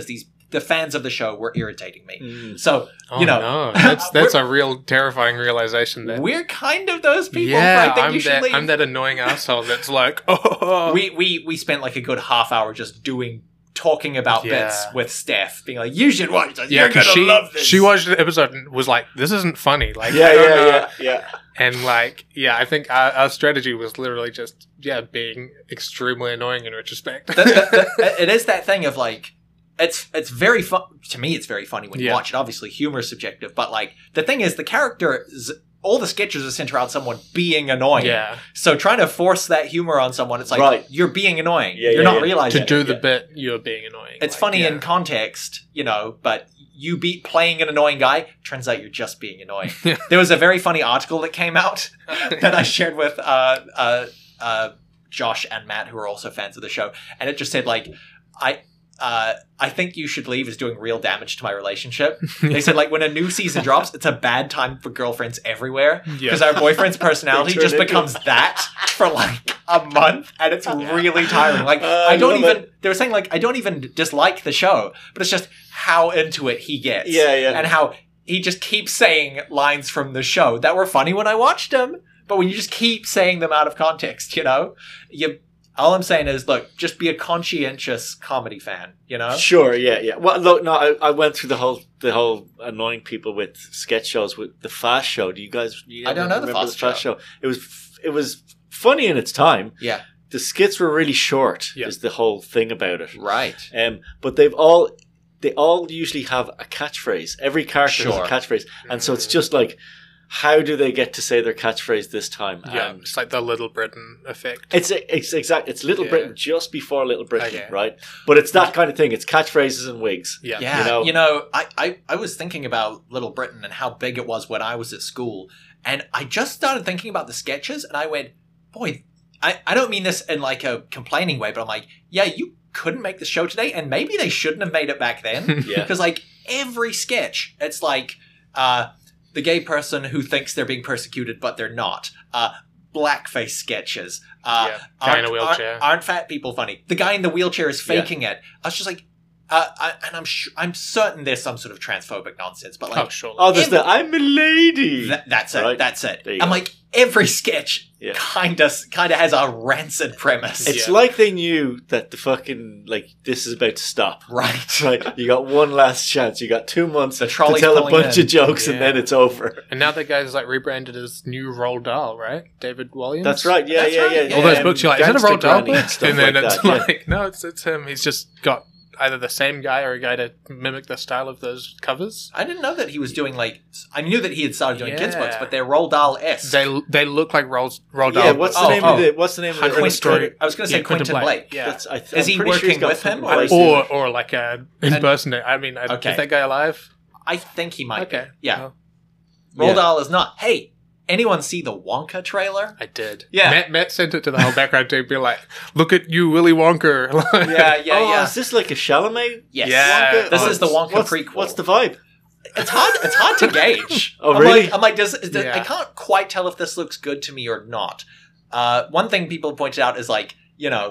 the fans of the show were irritating me. Mm. So, Oh, you know, no. that's that's a real terrifying realization there. we're kind of those people. yeah, I think I'm you should that, leave. I'm that annoying asshole that's like, oh. we, we, we spent like a good half hour just doing, talking about Yeah. bits with Steph, being like, you should watch this. yeah, You're because going to she, love this. she watched the episode and was like, this isn't funny. Like, Yeah, I don't yeah, know. yeah, yeah. And like, yeah, I think our, our strategy was literally just, yeah, being extremely annoying in retrospect. The- the- the- it is that thing of like, it's it's very fun to me. It's very funny when you Yeah. watch it. Obviously, humor is subjective, but like the thing is, the characters, all the sketches are centered around someone being annoying. yeah. So trying to force that humor on someone, it's like Right. you're being annoying. Yeah, you're yeah, not yeah. realizing To do it. the yeah. bit, you're being annoying. It's Like, funny yeah. in context, you know, but you be playing an annoying guy. Turns out you're just being annoying. There was a very funny article that came out that I shared with uh, uh, uh, Josh and Matt, who are also fans of the show, and it just said like, I. Uh, I think You Should Leave is doing real damage to my relationship. They said, like, when a new season drops, it's a bad time for girlfriends everywhere. Yeah. Because our boyfriend's personality They turn just into- becomes that for, like, a month. And it's really tiring. Like, Uh, I I don't love even... They were saying, like, I don't even dislike the show. But it's just how into it he gets. Yeah, yeah. And how he just keeps saying lines from the show that were funny when I watched them. But when you just keep saying them out of context, you know? You... All I'm saying is, look, just be a conscientious comedy fan, you know? Sure, yeah, yeah. Well, look, no, I, I went through the whole the whole annoying people with sketch shows with the Fast Show. Do you guys? You I don't know the remember Fast show? It was f- it was funny in its time. Yeah. The skits were really short. Yeah. Is the whole thing about it. Right. Um, but they've all they all usually have a catchphrase. Every character Sure. has a catchphrase, and so it's just like, how do they get to say their catchphrase this time? Yeah, And it's like the Little Britain effect. It's it's exact. It's Little Yeah. Britain just before Little Britain, Okay. right? But it's that kind of thing. It's catchphrases and wigs. Yeah. Yeah, You know? you know, I, I, I was thinking about Little Britain and how big it was when I was at school, and I just started thinking about the sketches, and I went, boy, I, I don't mean this in like a complaining way, but I'm like, yeah, you couldn't make the show today, and maybe they shouldn't have made it back then, Yeah. because like every sketch, it's like uh, the gay person who thinks they're being persecuted but they're not. Uh, blackface sketches. Uh, Yeah, guy in a aren't- wheelchair. Aren't, aren't fat people funny? The guy in the wheelchair is faking it. I was just like, uh, I, and I'm sure, I'm certain there's some sort of transphobic nonsense, but like, Oh, sure. Oh, there's Every- the I'm a lady. Th- that's it. Right. That's it. There you I'm go. like, every sketch Yeah. kind of kind of has a rancid premise. It's Yeah. like they knew that the fucking like this is about to stop. right. Right, you got one last chance. You got two months The to trolley's tell a pulling bunch in. of jokes, and Yeah. then it's over. And now that guy's like rebranded as New Roald Dahl, right? David Williams. That's right. Yeah, That's yeah, right, yeah. All those Um, books, you're like, is it a Gangster Roald Dahl Granny book? and stuff And then like it's that, yeah. like, no, it's it's him. He's just got either the same guy or a guy to mimic the style of those covers. I didn't know that he was doing like. I knew that he had started doing kids Yeah. books, but they're Roald Dahl esque. They they look like Roald, Roald Dahl. Yeah, what's the Oh, name oh. of the What's the name of the Quentin illustrator? I was going to say Yeah, Quentin, Quentin Blake. Blake. Yeah. That's, I th- Is I'm he pretty sure he's working got with him, fucking or Blake is- in Or it. or like a impersonator. I mean, I, Okay. is that guy alive? I think he might. Okay. Be. Yeah. Well, Roald Yeah. Dahl is not. Hey, anyone see the Wonka trailer? I did. Yeah. Matt, Matt sent it to the whole background team, be like, "Look at you, Willy Wonka." Yeah, yeah, oh, yeah. is this like a Chalamet? Yes. Yeah. Wonka? This Oh, is the Wonka what's, prequel. What's the vibe? It's hard. It's hard to gauge. Oh, I'm really? Like, I'm like, does, does I Yeah. can't quite tell if this looks good to me or not. Uh, one thing people pointed out is like, you know,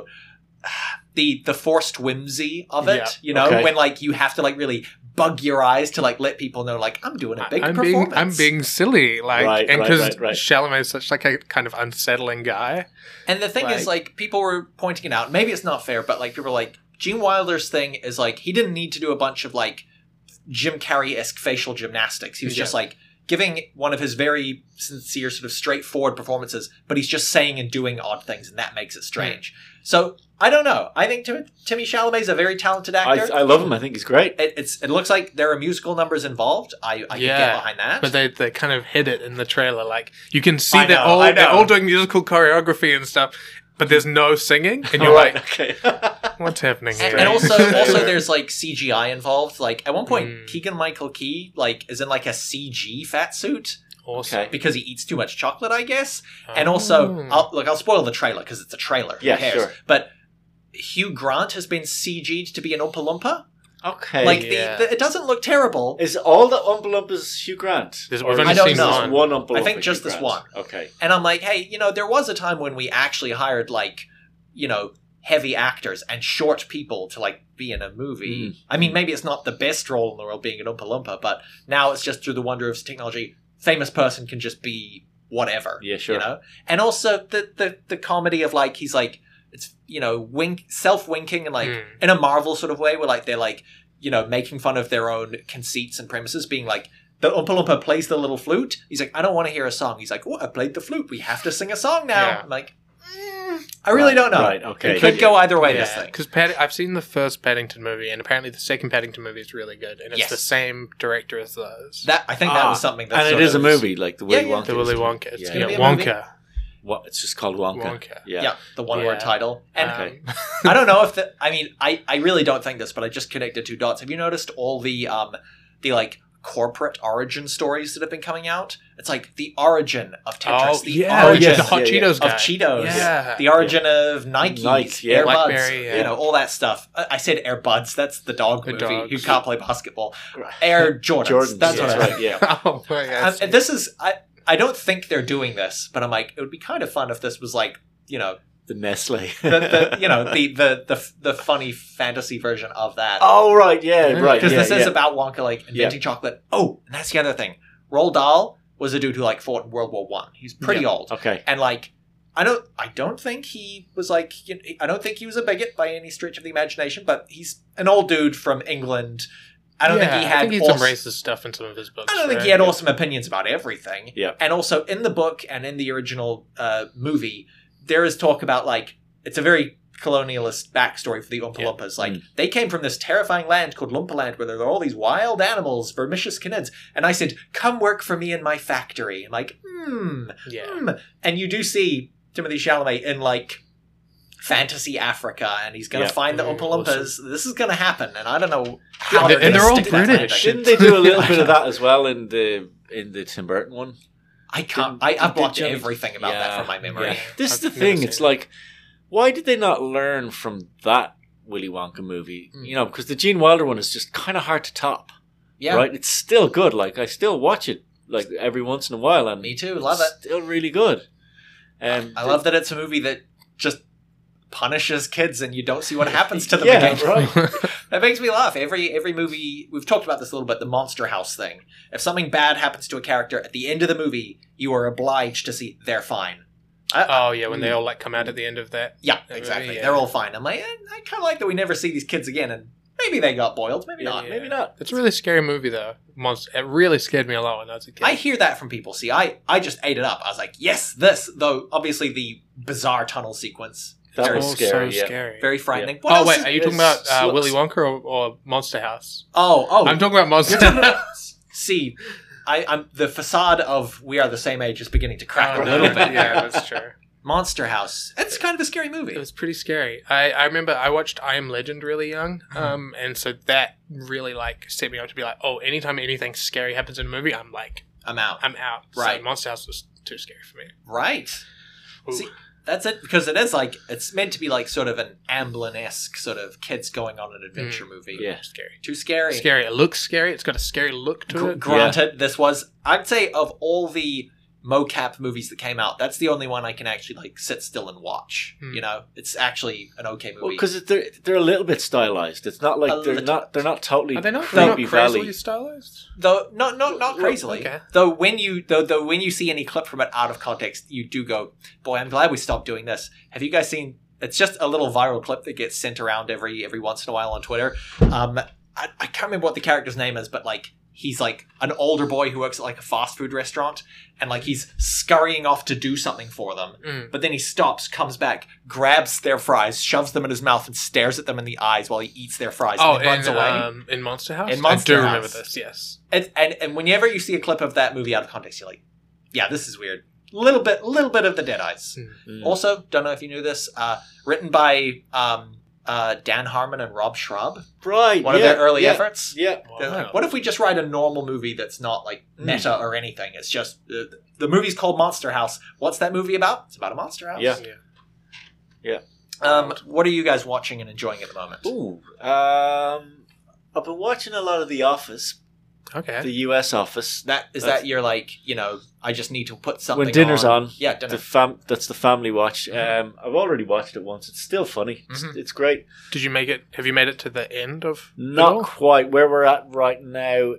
the the forced whimsy of it. Yeah. You know, Okay. when like you have to like really bug your eyes to like let people know like I'm doing a big I'm performance. being I'm being silly, like, Right, and right, because right, right. Chalamet is such like a kind of unsettling guy. And the thing Like- is, like, people were pointing it out. Maybe it's not fair, but like, people were like, Gene Wilder's thing is like, he didn't need to do a bunch of like Jim Carrey-esque facial gymnastics. He was just Yeah. like giving one of his very sincere, sort of straightforward performances, but he's just saying and doing odd things, and that makes it strange. So I don't know. I think Tim- Timmy Chalamet's a very talented actor. I, I love him. I think he's great. it, it's it looks like there are musical numbers involved. I, I Yeah, can get behind that. But they they kind of hid it in the trailer. Like you can see I they're know, all I they're know. all doing musical choreography and stuff, but there's no singing, and you're Right, like, okay. what's happening And, here? and also, also, there's like C G I involved. Like at one point, Mm. Keegan Michael Key like is in like a C G fat suit awesome. Okay. because he eats too much chocolate, I guess. And also, Oh. I'll, look, I'll spoil the trailer because it's a trailer. Who Yeah, cares? sure. But Hugh Grant has been C G'd to be an Oompa Loompa. Okay. Like yeah. the, the, it doesn't look terrible. is all the Oompa Loompas Hugh Grant? There's- Or we've is only it seen just one. one Oompa I think Loompa just Hugh this Grant? one. Okay. And I'm like, hey, you know, there was a time when we actually hired like, you know, heavy actors and short people to like be in a movie. Mm. I mean, maybe it's not the best role in the world being an Oompa Loompa, but now it's just through the wonder of technology, famous person can just be whatever. Yeah, sure. You know? And also the, the, the comedy of like, he's like, it's, you know, wink, self-winking and like, Mm. in a Marvel sort of way where like, they're like, you know, making fun of their own conceits and premises, being like, the Oompa Loompa plays the little flute. He's like, I don't want to hear a song. He's like, oh, I played the flute. We have to sing a song now. Yeah. I'm like, mm, I really don't know. Right, okay. It could go either way, this Yeah, thing. because Pad- I've seen the first Paddington movie, and apparently the second Paddington movie is really good, and it's Yes. the same director as those. That I think that Ah, was something that and it sort is a of- movie, like the Willy Yeah, yeah. Wonka. the Willy is- Wonka. It's Yeah, gonna yeah, be a Wonka. What? It's just called Wonka. Wonka. Yeah. Yeah, the one word Yeah. title. And Okay. Um, I don't know if the I mean, I, I really don't think this, but I just connected two dots. Have you noticed all the um the like corporate origin stories that have been coming out? It's like the origin of Tetris, Oh, the yeah. origin yes, the Hot yeah, yeah. Cheetos of guy. Cheetos, Yeah. the origin of Nike, Nike, yeah. Airbuds, Blackberry, yeah. you know, all that stuff. I, I said Airbuds, that's the dog The movie dogs. who can't play basketball. Right. Air Jordans, Jordans, that's yeah, what I that's meant. right, yeah. oh my Um, god. and this is I I don't think they're doing this, but I'm like, it would be kind of fun if this was like, you know, The Nestle. the, the you know the, the the the funny fantasy version of that. Oh, right, yeah, Yeah. right. Because yeah, this is yeah. about Wonka like inventing chocolate. Oh, and that's the other thing. Roald Dahl was a dude who like fought in World War One. He's pretty Yeah. old, Okay. and like I don't I don't think he was like you know, I don't think he was a bigot by any stretch of the imagination. But he's an old dude from England. I don't yeah, think he had. I think he's awesome- embraced this stuff in some of his books. I don't think right? he had awesome opinions about everything. Yeah. And also in the book and in the original uh, movie, there is talk about like it's a very colonialist backstory for the Oompa Yeah. Loompas. Like Mm. they came from this terrifying land called Loompaland, where there are all these wild animals, vermicious canids. And I said, "Come work for me in my factory." I'm like, hmm, Yeah. hmm. And you do see Timothy Chalamet in like fantasy Africa, and he's going to Yeah. find the Mm, Oompa Loompas. This is going to happen, and I don't know how And they're, they're- and gonna they're all stick that British. landing. Didn't they do a little bit of that as well in the in the Tim Burton one? I can't. Didn't- I, I've did- blocked did- everything about that Yeah, from my memory. yeah. This is I've the never thing. seen It's it. like, why did they not learn from that Willy Wonka movie? Mm. You know, because the Gene Wilder one is just kind of hard to top. Yeah, Right? It's still good. Like I still watch it like every once in a while, and me too. Love it's it. Still really good. Um, I love that it's a movie that just punishes kids, and you don't see what happens to them Yeah, again. right. That makes me laugh. Every every movie we've talked about this a little bit. The Monster House thing. If something bad happens to a character at the end of the movie, you are obliged to see they're fine. I, Oh yeah, when they all like come out at the end of that. yeah, movie, exactly. yeah. They're all fine. I'm like, eh, I kind of like that we never see these kids again, and maybe they got boiled, maybe Yeah, not, yeah. maybe not. It's a really scary movie though. Monster. It really scared me a lot when I was a kid. I hear that from people. See, I, I just ate it up. I was like, yes, this. Though, obviously, the bizarre tunnel sequence. That very, was Oh, scary, So yeah. scary. very frightening. What Oh else wait, is- are you talking it's about uh, sluts. Willy Wonka or, or Monster House? Oh, oh. I'm talking about Monster House. See, I, I'm the facade of We Are the Same Age is beginning to crack Oh, a little bit. yeah, that's true. Monster House. It's kind of a scary movie. It was pretty scary. I, I remember I watched I Am Legend really young, Mm-hmm. um, and so that really like set me up to be like, oh, anytime anything scary happens in a movie, I'm like, I'm out. I'm out. Right. So Monster House was too scary for me. right. Ooh. See, that's it because it is like it's meant to be like sort of an Amblin-esque sort of kids going on an adventure movie. Yeah. Scary. Too scary. Scary. It looks scary. It's got a scary look to Gr- it. granted, this was I'd say of all the mocap movies that came out, that's the only one I can actually like sit still and watch. Hmm. You know, it's actually an okay movie. Well, because they're they're a little bit stylized. It's not like A they're little. not they're not totally Are they not, they're not creepy crazily valley. stylized? Though not not not Well, crazily. okay. Though when you though though when you see any clip from it out of context, you do go, "Boy, I'm glad we stopped doing this." Have you guys seen? It's just a little viral clip that gets sent around every every once in a while on Twitter. Um, I, I can't remember what the character's name is, but like he's like an older boy who works at like a fast food restaurant, and like he's scurrying off to do something for them. Mm. But then he stops, comes back, grabs their fries, shoves them in his mouth, and stares at them in the eyes while he eats their fries, Oh, and then runs in, away. um, in Monster House? In Monster I do House. remember this, yes. And, and and whenever you see a clip of that movie out of context, you're like, yeah, this is weird. Little bit, little bit of the Dead Eyes. Mm. Also, don't know if you knew this. Uh, written by um, uh, Dan Harmon and Rob Schrab. Right. One of yeah, their early yeah, efforts. Yeah. They're Wow. like, what if we just write a normal movie that's not like meta or anything? It's just uh, the movie's called Monster House. What's that movie about? It's about a monster house. Yeah. Yeah. Um, what are you guys watching and enjoying at the moment? Ooh. Um, I've been watching a lot of The Office, Okay. the U S office. That is That's- that you're like, you know, I just need to put something When dinner's on, Yeah, dinner. the fam- that's the family watch. Um, I've already watched it once. It's still funny. It's, Mhm. it's great. Did you make it? Have you made it to the end of? it Not all? quite. Where we're at right now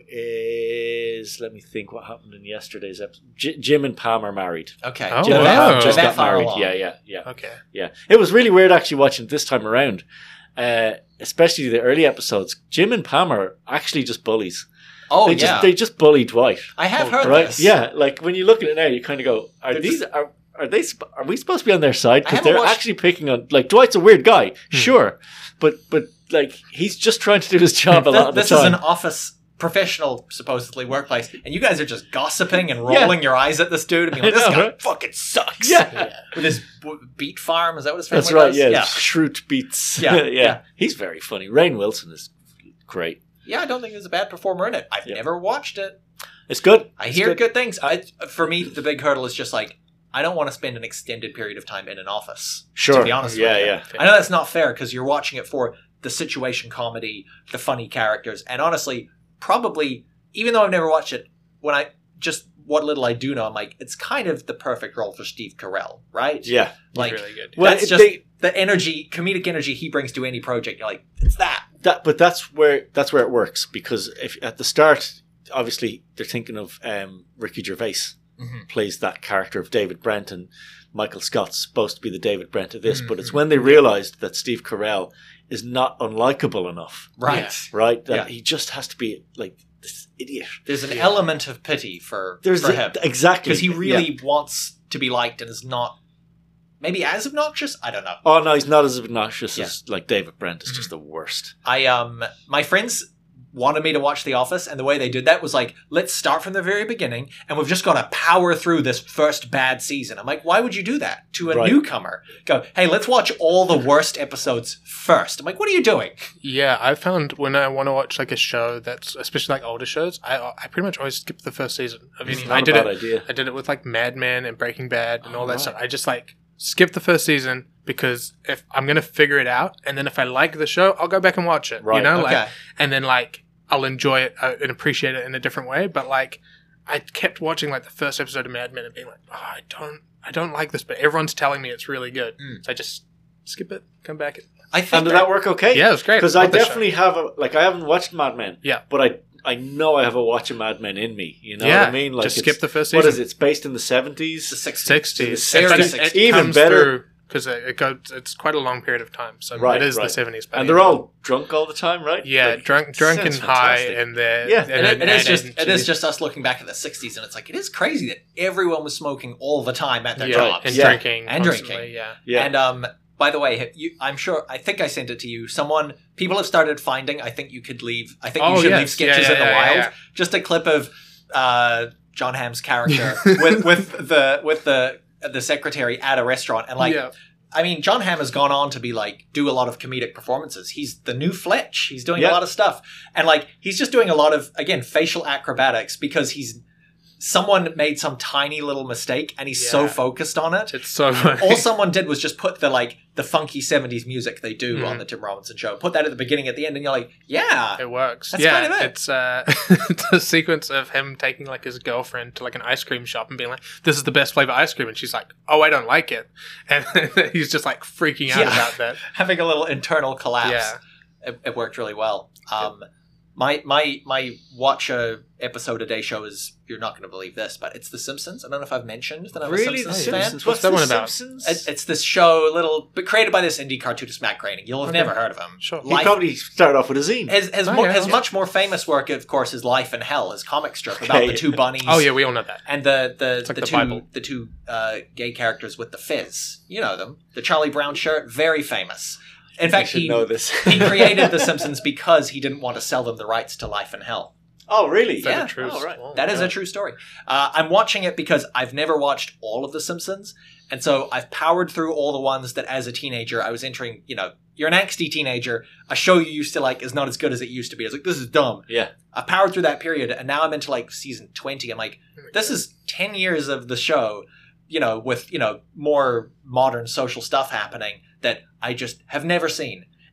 is, let me think what happened in yesterday's episode. J- Jim and Pam are married. Okay. Oh, Jim and wow. Pam just That got far married. along. Yeah, yeah, yeah, Okay. yeah. It was really weird actually watching it this time around. Uh, especially the early episodes. Jim and Pam are actually just bullies. Oh they yeah. just they just bully Dwight. I have heard Right? this. Yeah, like when you look at it now, you kind of go, "Are They're these just- are are they sp- are we supposed to be on their side?" I Because haven't they're watched- actually picking on like Dwight's a weird guy, Hmm. sure, but but like he's just trying to do his job a Th- lot of the this is time. an office professional, supposedly workplace, and you guys are just gossiping and rolling your eyes at this dude and being like, I "This know, guy right? fucking sucks." Yeah. With his w- beet farm, is that what his family That's right. does? Yeah, yeah. Schrute beats. Yeah, yeah, yeah. He's very funny. Rainn Wilson is great. Yeah, I don't think he was a bad performer in it. I've Yeah. never watched it. It's good. I It's hear good. things. I, for me, the big hurdle is just like I don't want to spend an extended period of time in an office. Sure. To be honest yeah, with you. yeah. I know that's not fair because you're watching it for the situation comedy, the funny characters, and honestly, probably even though I've never watched it, when I just what little I do know, I'm like, it's kind of the perfect role for Steve Carell, right? Yeah. like He's really good. Well, that's it- just they- the energy, comedic energy he brings to any project. You're like, it's that. That, but that's where that's where it works because if at the start, obviously they're thinking of um, Ricky Gervais Mhm. plays that character of David Brent, and Michael Scott's supposed to be the David Brent of this. But it's Mhm. when they realised that Steve Carell is not unlikable enough, Right. right? That Yeah. he just has to be like this idiot. There's an element of pity for, There's for a- him. exactly Because he really yeah. wants to be liked and is not maybe as obnoxious. I don't know. Oh no, he's not as obnoxious Yeah. as like David Brent. Is Mhm. just the worst. I um my friends wanted me to watch The Office, and the way they did that was like, let's start from the very beginning, and we've just got to power through this first bad season. I'm like, why would you do that to a Right. newcomer? Go, hey, let's watch all the worst episodes first. I'm like, what are you doing? Yeah, I found when I want to watch like a show that's especially like older shows, I I pretty much always skip the first season of It's any. not I a did bad it. idea. I did it with like Mad Men and Breaking Bad and all Oh, that right. stuff. I just like skip the first season because if I'm gonna figure it out, and then if I like the show, I'll go back and watch it. You Right, know, okay. like, and then like I'll enjoy it uh, and appreciate it in a different way. But like, I kept watching like the first episode of Mad Men and being like, oh, I don't, I don't like this, but everyone's telling me it's really good, Mm. so I just skip it, come back. I think And did that work okay? Yeah, it was great. Because I Love the show. definitely have a like I haven't watched Mad Men. Yeah. But I I know I have a watch of Mad Men in me. You know yeah, what I mean? Like just it's- skip the first What season. is it? It's based in the seventies. the sixties. Sixties. The It- seventies. it- it Even comes better. because it, it goes. It's quite a long period of time, so Right, it is the right. seventies. And they're all drunk all the time, right? yeah, Like, drunk, drunk and sounds high, fantastic. and they're Yeah. and, And it, it is and- just and- it is just us looking back at the sixties, and it's like it is crazy that everyone was smoking all the time at their yeah, jobs. and Yeah. drinking And constantly, drinking. Yeah, Yeah. And um, by the way, have you, I'm sure. I think I sent it to you. Someone, people have started finding. I think you could leave. I think you Oh, should yes. leave sketches Yeah, in the yeah, yeah, wild. yeah. Just a clip of uh, John Hamm's character with with the with the the secretary at a restaurant, and like. yeah. I mean, John Hamm has gone on to be like do a lot of comedic performances. He's the new Fletch. He's doing Yeah. a lot of stuff, and like he's just doing a lot of again facial acrobatics because he's someone made some tiny little mistake and he's so Yeah. focused on it. It's so funny. All someone did was just put the like the funky seventies music they do Mhm. on the Tim Robinson show. Put that at the beginning, at the end, and you're like, yeah, It works. That's yeah, kind of it. it's uh, it's a sequence of him taking like his girlfriend to like an ice cream shop and being like, "This is the best flavor ice cream," and she's like, "Oh, I don't like it," and he's just like freaking out Yeah. about that. having a little internal collapse. Yeah. It, it worked really well. Um, my my my watch a episode a day show is you're not going to believe this, but it's The Simpsons. I don't know if I've mentioned that I'm Really, a The Simpsons Simpsons? fan. What's that The one about? Simpsons? It, it's this show, little, but created by this indie cartoonist Matt Groening. You'll have Okay. never heard of him. Sure. he Life- probably started off with a zine. His, his, Oh, more, yeah, his yeah. much more famous work, of course, is Life in Hell, his comic strip about Okay. the two bunnies. Oh yeah, we all know that. And the the, like the, the two Bible. the two uh, gay characters with the fizz. You know them. The Charlie Brown shirt, very famous. In I fact, should he know this. he created The Simpsons because he didn't want to sell them the rights to Life in Hell. Oh, really? Yeah. a true Oh, right. story? That is a true story. Uh, I'm watching it because I've never watched all of The Simpsons. And so I've powered through all the ones that as a teenager I was entering, you know, you're an angsty teenager. A show you used to like is not as good as it used to be. I was like, this is dumb. Yeah. I powered through that period and now I'm into like season twenty. I'm like, this is ten years of the show, you know, with, you know, more modern social stuff happening that I just have never seen.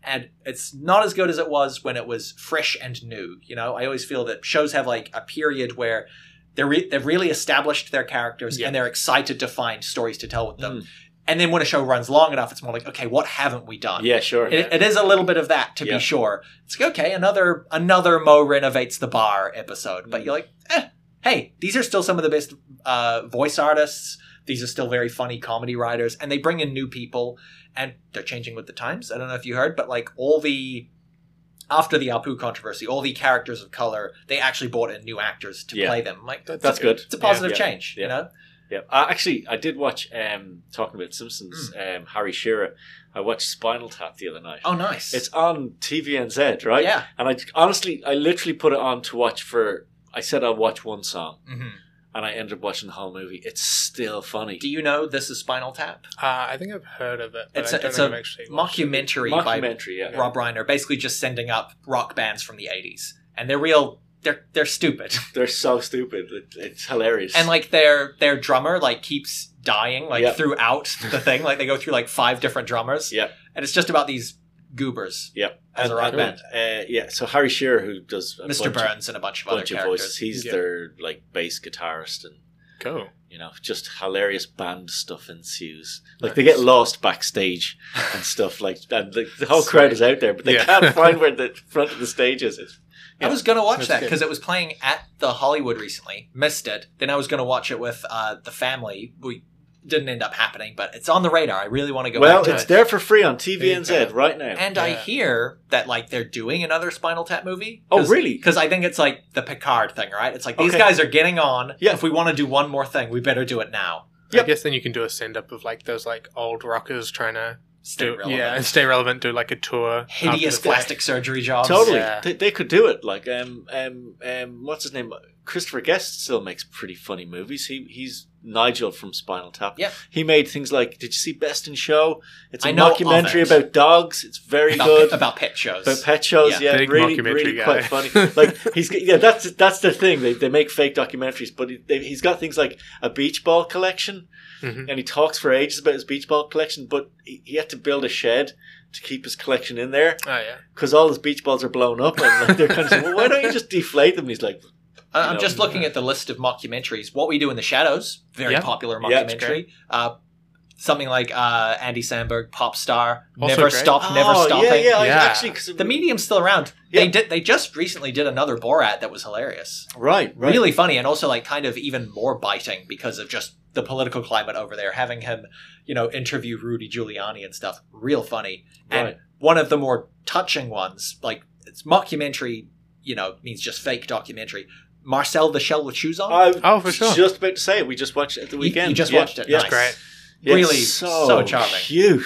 and it's not as good as it was when it was fresh and new. You know, I always feel that shows have like a period where they're re- they've really established their characters Yeah. and they're excited to find stories to tell with them. Mm. And then when a show runs long enough, it's more like, okay, what haven't we done? Yeah, sure. It, it is a little bit of that, to Yeah. be sure. It's like, okay, another another Mo renovates the bar episode. But Mm. you're like, eh, hey, these are still some of the best uh, voice artists. These are still very funny comedy writers. And they bring in new people. And they're changing with the times. I don't know if you heard, but like all the... After the Apu controversy, all the characters of color, they actually brought in new actors to Yeah. play them. I'm like, that's, That's good. It's a positive Yeah. change, Yeah. you know? Yeah, uh, actually, I did watch. Um, talking about Simpsons, um, Harry Shearer. I watched Spinal Tap the other night. Oh, nice. It's on T V N Z, right? Yeah. And I honestly, I literally put it on to watch for. I said I'll watch one song, Mhm. and I ended up watching the whole movie. It's still funny. Do you know This is Spinal Tap? Uh, I think I've heard of it. But It's I a, don't it's think a I've actually watched it. mockumentary by Mockumentary, yeah. Rob Reiner, basically just sending up rock bands from the eighties. And they're real, they're they're stupid. They're so stupid. It, it's hilarious. And like their their drummer like keeps dying like Yep. throughout the thing. Like they go through like five different drummers. Yep. And it's just about these goobers Yep. as a rock and, band. Uh, yeah. So Harry Shearer, who does a Mister bunch of- Burns and a bunch of other bunch of characters. voices, he's Yeah. their like bass guitarist, and Cool. you know, just hilarious band stuff ensues. Like they get lost backstage and stuff. Like, and the, the whole crowd is out there, but they Yeah. can't find where the front of the stage is. It's, I was going to watch That's that good. because it was playing at the Hollywood recently. Missed it. Then I was going to watch it with uh, the family. We didn't end up happening, but it's on the radar. I really want to go well, back to it's it. there for free on T V N Z There you go. right now. And I Yeah. hear that like they're doing another Spinal Tap movie. Oh, really? Because I think it's like the Picard thing, right? It's like these Okay. guys are getting on. Yeah. If we want to do one more thing, we better do it now. Yep. I guess then you can do a send up of like those like old rockers trying to Stay do relevant. yeah and stay relevant. Do like a tour. Hideous after the- plastic surgery jobs. Totally, Yeah. they, they could do it. Like, um, um, um, what's his name? Christopher Guest still makes pretty funny movies. He he's Nigel from Spinal Tap. Yeah. he made things like. Did you see Best in Show? It's a I know of mockumentary it. about dogs. It's very About, good. about pet shows. About pet shows, Yeah. yeah, Big really, mockumentary really guy. quite funny. Like he's yeah, that's that's the thing. They they make fake documentaries, but he, they, he's got things like a beach ball collection, Mhm. and he talks for ages about his beach ball collection. But he, he had to build a shed to keep his collection in there Oh yeah. because all his beach balls are blown up, and like, they're kind of saying, "Well, why don't you just deflate them?" And he's like, I- I'm No. just looking at the list of mockumentaries. What We Do in the Shadows, very Yeah. popular Yeah, it's mockumentary. uh, something like uh, Andy Samberg, Pop Star, Also Never great. Stop, Never "Oh, Stopping. yeah, yeah, I Yeah. actually." 'Cause The medium's still around. They Yeah. did. They just recently did another Borat that was hilarious. right, right, Really funny, and also like kind of even more biting because of just the political climate over there. Having him, you know, interview Rudy Giuliani and stuff. Real funny. And Right. one of the more touching ones, like it's mockumentary, you know, means just fake documentary. Marcel the Shell with Shoes On. I Oh, for sure. Just about to say it. We just watched it at the You- weekend. you just Yeah, watched it. Yeah. Nice. Great. Yeah, Really so, so charming. Cute.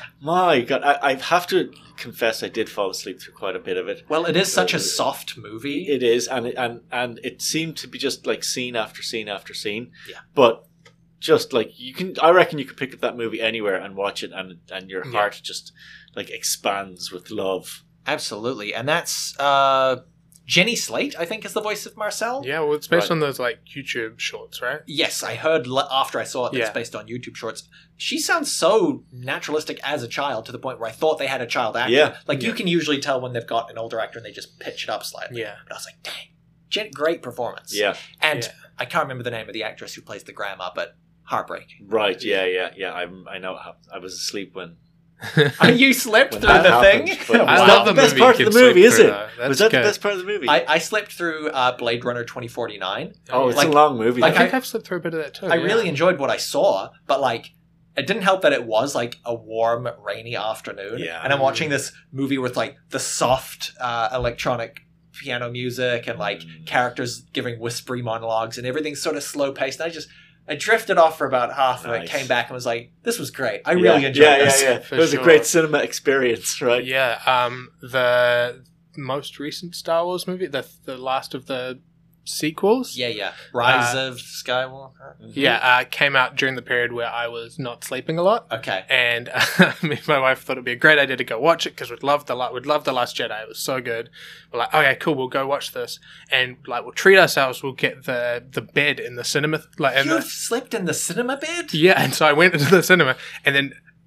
My God, I, I have to confess, I did fall asleep through quite a bit of it. Well, it is such a Uh, soft movie. It is, and it, and and it seemed to be just like scene after scene after scene. Yeah. But just like you can, I reckon you could pick up that movie anywhere and watch it, and and your Yeah. heart just like expands with love. Absolutely. And that's uh, Jenny Slate, I think, is the voice of Marcel. Yeah, well, it's based Right. on those like YouTube shorts, right? Yes, I heard le- after I saw it that it's Yeah. based on YouTube shorts. She sounds so naturalistic as a child to the point where I thought they had a child actor. Yeah. Like you Yeah. can usually tell when they've got an older actor and they just pitch it up slightly. Yeah. But I was like, dang, Jen, great performance. Yeah. And Yeah. I can't remember the name of the actress who plays the grandma, but heartbreaking. Right. Yeah. Yeah. Yeah. I I know. I was asleep when. Oh, you slept When through that the happened, thing? but- I Was love that the the best movie part you of the can movie? sleep Is through, it? though. That's Was that good. the best part of the movie? I, I slept through uh, Blade Runner twenty forty-nine. oh, it's like- a long movie. I like think I- I've slipped through a bit of that too. I yeah. really enjoyed what I saw, but like it didn't help that it was like a warm, rainy afternoon. Yeah. And I'm watching this movie with like the soft uh, electronic piano music and like Mm. characters giving whispery monologues and everything's sort of slow paced. And I just I drifted off for about half of it, Nice. came back and was like, this was great. I yeah, really enjoyed yeah, this. Yeah, yeah, For It was sure. a great cinema experience, right? Yeah, um, the most recent Star Wars movie, the the last of the sequels, Yeah, yeah. Rise Uh, of Skywalker. yeah, uh, came out during the period where I was not sleeping a lot, Okay. and uh, me and my wife thought it'd be a great idea to go watch it because we'd love the la- we'd love the Last Jedi. It was so good. We're like, okay, cool, we'll go watch this, and like we'll treat ourselves. We'll get the the bed in the cinema, like, and You've the, slept in the cinema bed? yeah, and so I went into the cinema, and then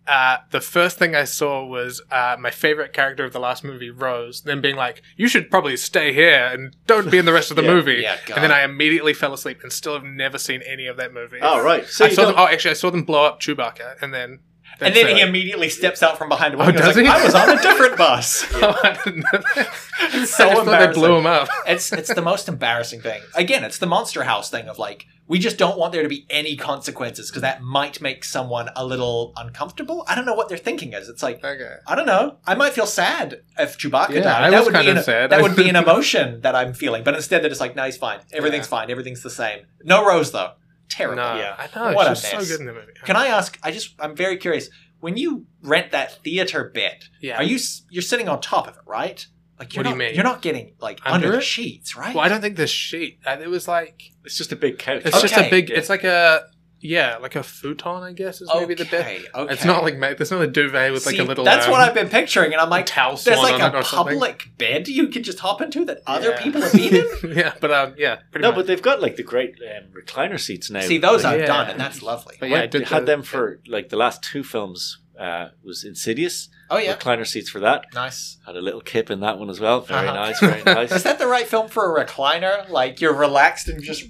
uh, the first thing I saw was uh, my favorite character of the last movie, Rose, then being like, you should probably stay here and don't be in the rest of the Yeah, movie. yeah, God. and then I immediately fell asleep and still have never seen any of that movie. Oh, right. So I you saw them, don't- oh, actually, I saw them blow up Chewbacca, and then... And that's then he it. immediately steps out from behind a Oh, window. does and is like, he? I was on a different bus. Oh, I didn't know that. It's so I just thought they blew embarrassing. him up. It's it's the most embarrassing thing. Again, it's the Monster House thing of like, we just don't want there to be any consequences because that might make someone a little uncomfortable. I don't know what their thinking is. It's like, Okay. I don't know. I might feel sad if Chewbacca Yeah, died. I that was would be kind an, of sad. That would be an emotion that I'm feeling. But instead, they're just like, no, he's fine. Everything's Yeah. fine. Everything's the same. No Rose though. Terrible. No, Yeah. I know. What a It's just so mess. good in the movie. Can I ask? I just I'm very curious. When you rent that theater bed, Yeah. are you s- you're sitting on top of it, right? Like you're What do not, you mean? You're not getting like Under under, the it? sheets, right? Well, I don't think the sheet. uh, It was like It's just a big couch. it's just a Okay. big. Yeah. It's like a yeah, like a futon. I guess is maybe the bed. Okay, okay. It's not like ma- there's not a duvet with like See, a little. That's um, what I've been picturing, and I'm like, towel there's swan like on a it or something. public bed you can just hop into that other Yeah. people have been in. yeah, but um, yeah, pretty No, much. but they've got like the great um, recliner seats now. See, those like, I've Yeah. done, and that's lovely. But yeah, I went- did they had the- them for like the last two films. Uh, was Insidious. Oh yeah, Recliner seats for that. nice. Had a little kip in that one as well. Very Uh-huh. nice, very nice. Is that the right film for a recliner? Like you're relaxed and just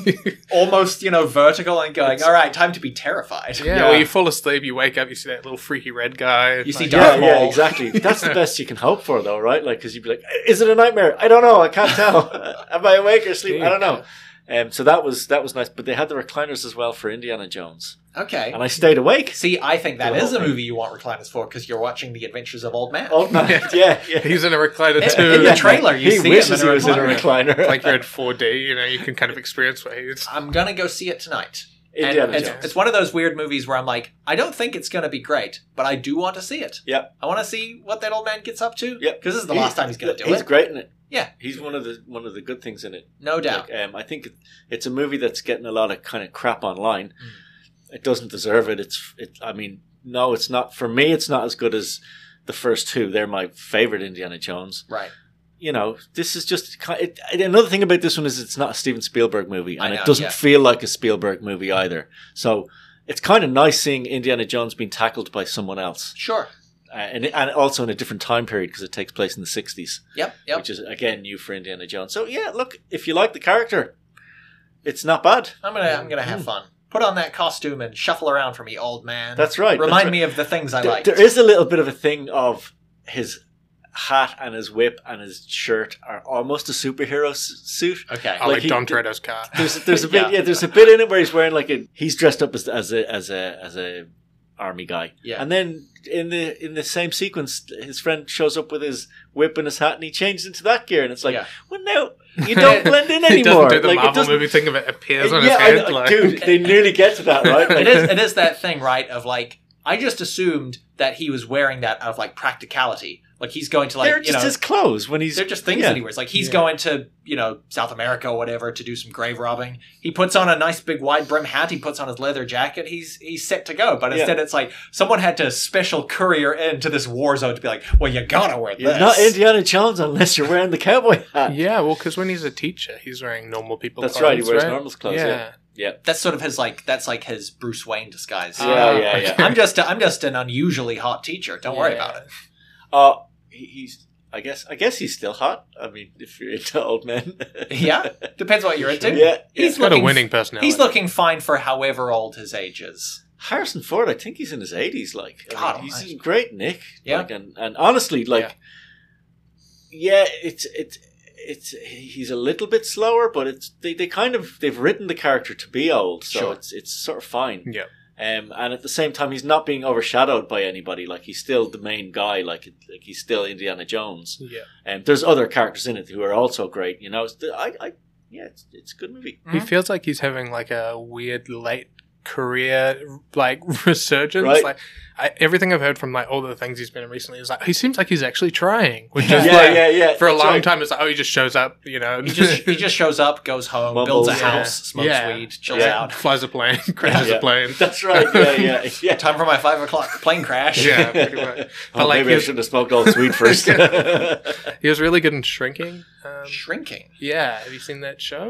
almost, you know, vertical and going, all right, time to be terrified. yeah, Yeah. well, you fall asleep, you wake up, you see that little freaky red guy. You see like, Darth Yeah, yeah, Maul. exactly. That's the best you can hope for, though, right? Like, because you'd be like, "Is it a nightmare? I don't know. I can't tell. Am I awake or asleep? I don't know." Um, so that was that was nice. But they had the recliners as well for Indiana Jones, Okay. and I stayed awake. See, I think that For the is whole a thing. movie you want recliners for because you're watching The Adventures of Old Man. Oh no, yeah, yeah. He's in a recliner In- too. in the trailer, you he see wishes him in a he was in a recliner. recliner. like you're in four D, you know, you can kind of experience what he's. I'm gonna go see it tonight. And Indiana it's, Jones. it's one of those weird movies where I'm like, I don't think it's going to be great, but I do want to see it. Yep. I want to see what that old man gets up to. Yep. Because this is the He- last time he's going to do He's it. great in it. Yeah. He's one of the one of the good things in it. No doubt. Like, um, I think it- it's a movie that's getting a lot of kind of crap online. Mm. It doesn't deserve it. It's it. I mean, no, it's not. For me, it's not as good as the first two. They're my favorite Indiana Jones. Right. You know, this is just ki- it, another thing about this one is it's not a Steven Spielberg movie, I and know, it doesn't yeah. feel like a Spielberg movie either. So it's kind of nice seeing Indiana Jones being tackled by someone else, Sure. uh, and and also in a different time period because it takes place in the sixties, Yep. Yep. which is again new for Indiana Jones. So yeah, look, if you like the character, it's not bad. I'm gonna I'm gonna have fun. Put on that costume and shuffle around for me, old man. That's right. Remind that's right. me of the things I There- liked. there is a little bit of a thing of his hat and his whip and his shirt are almost a superhero s- suit. Okay. I like, Like he- Don Toretto's car. There's there's a bit Yeah. yeah. there's a bit in it where he's wearing like a he's dressed up as as a as a as a army guy. Yeah. And then in the in the same sequence, his friend shows up with his whip and his hat, and he changes into that gear, and it's like, Yeah. well, now you don't blend in He anymore. doesn't do the Like, it Marvel doesn't- movie thing of it appears on yeah, his I head. know, like, dude, they nearly get to that, right? Like, it is it is that thing, right? Of like, I just assumed that he was wearing that out of like practicality. Like he's going to like they're you just know his clothes when he's they're just things yeah. that he wears. Like he's Yeah. going to, you know, South America or whatever to do some grave robbing. He puts on a nice big wide brim hat. He puts on his leather jacket. He's he's set to go. But Yeah. instead, it's like someone had to special courier into this war zone to be like, well, you gotta wear You're this. not Indiana Jones unless you're wearing the cowboy hat. yeah, well, because when he's a teacher, he's wearing normal people That's clothes. right, he wears right? normal clothes, yeah. Yeah. That's sort of his like that's like his Bruce Wayne disguise. Yeah, Ah, yeah, yeah. I'm just I'm just an unusually hot teacher. Don't worry Yeah. about it. Uh, he, he's. I guess. I guess he's still hot. I mean, if you're into old men. Yeah, depends what you're into. Yeah. He's He's got a looking winning personality. He's looking fine for however old his age is. Harrison Ford, I think he's in his eighties. Like, I God mean, he's almighty. great, Nick. Yeah. Like, and, and honestly, like, yeah, it's it's it's he's a little bit slower, but it's they, they kind of they've written the character to be old, so Sure. it's it's sort of fine. Yeah. Um, and at the same time, he's not being overshadowed by anybody. Like, he's still the main guy. Like, like he's still Indiana Jones. Yeah. And um, there's other characters in it who are also great. You know, it's the, I, I, yeah, it's, it's a good movie. He feels like he's having like a weird late career like resurgence. Right. Like I, everything I've heard from like all the things he's been in recently is like he seems like he's actually trying, which Yeah, is yeah, like yeah, yeah. for a That's long right. time it's like oh he just shows up, you know, He just he just shows up, goes home, Mumbles. builds a Yeah. house, smokes Yeah. weed, chills Yeah. out. flies a plane, crashes Yeah. a plane. That's right. Yeah, yeah, yeah. Time for my five o'clock plane crash. Yeah, pretty much. But Oh, like maybe he I was, shouldn't have smoked all the weed first. he was really good in Shrinking. Um, Shrinking. yeah, have you seen that show?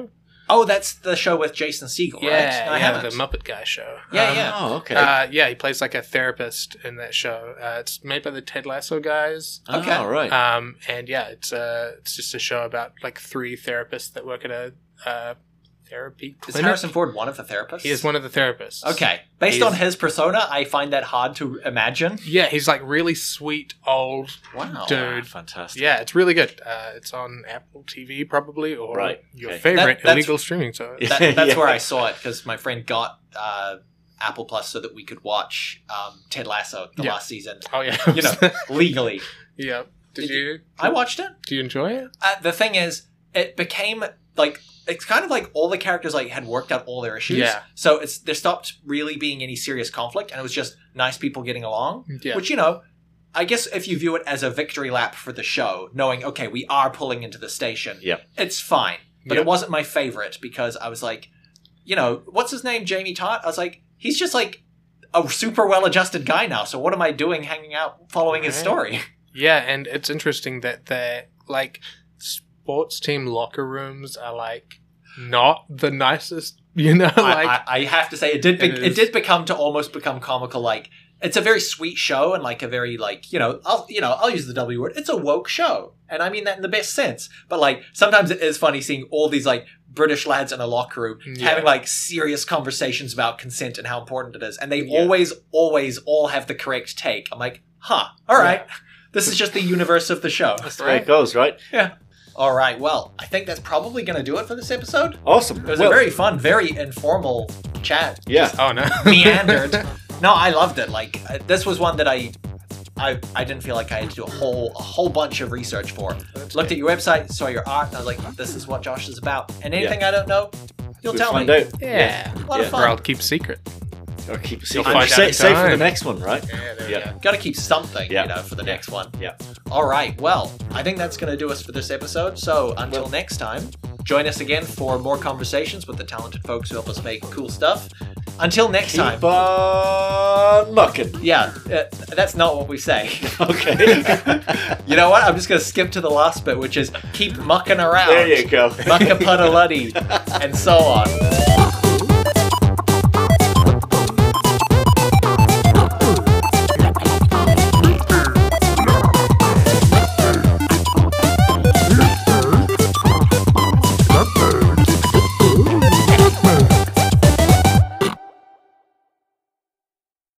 Oh, that's the show with Jason Segel, right? Yeah, No, I yeah, haven't. the Muppet Guy show. Yeah, Um, yeah. Oh, okay. Uh, yeah, he plays like a therapist in that show. Uh, it's made by the Ted Lasso guys. okay. Oh, right. Um, and yeah, it's uh, it's just a show about like three therapists that work at a uh, therapy Is clinic. Harrison Ford one of the therapists? He is one of the therapists. Okay. Based He's- on his persona, I find that hard to imagine. Yeah, he's like really sweet old Wow. dude. Fantastic. Yeah, it's really good. Uh, it's on Apple T V probably, or Right, your okay. favorite That- that's- illegal streaming service. That, that's Yeah. where I saw it because my friend got uh, Apple Plus so that we could watch um, Ted Lasso the Yeah. last season. Oh yeah, You know, legally. yeah. Did, Did you? I watched it. Do you enjoy it? Uh, the thing is, it became like it's kind of like all the characters like had worked out all their issues. Yeah. So it's there stopped really being any serious conflict, and it was just nice people getting along. Yeah. Which you know, I guess if you view it as a victory lap for the show, knowing okay, we are pulling into the station. Yeah. It's fine, but Yeah. it wasn't my favorite because I was like, you know, what's his name, Jamie Todd? I was like, he's just like a super well-adjusted guy now. So what am I doing, hanging out, following his Right. story? Yeah, and it's interesting that the like sports team locker rooms are like not the nicest. You know, like I, I, I have to say, it did. Be- It it, is. did become to almost become comical. Like it's a very sweet show, and like a very like you know, I'll you know, I'll use the W word. It's a woke show, and I mean that in the best sense. But like sometimes it is funny seeing all these like British lads in a locker room Yeah. having like serious conversations about consent and how important it is, and they Yeah. always, always all have the correct take. I'm like, huh, all right. This is just the universe of the show. That's the way it goes, right? All right. Well, I think that's probably going to do it for this episode. Awesome. It was Well, a very fun, very informal chat. yeah. oh no, Meandered. No, I loved it. Like uh, this was one that I, I, I didn't feel like I had to do a whole, a whole bunch of research for. Looked at your website, saw your art, and I was like, this is what Josh is about. And anything I don't know, you'll We'll tell find me. out. yeah. A lot of Yeah. fun. Or I'll keep secret. Or keep a You'll secret. find Sa- out Save for the time. next one, right? Yeah, there Yeah. you go. Got to keep something, Yeah. you know, for the next one. Yeah. All right. Well, I think that's going to do us for this episode. So until next time, join us again for more conversations with the talented folks who help us make cool stuff. Until next time. Keep on mucking. Yeah, uh, that's not what we say. Okay. You know what? I'm just going to skip to the last bit, which is keep mucking around. There you go. Muckapuddaluddy, and so on.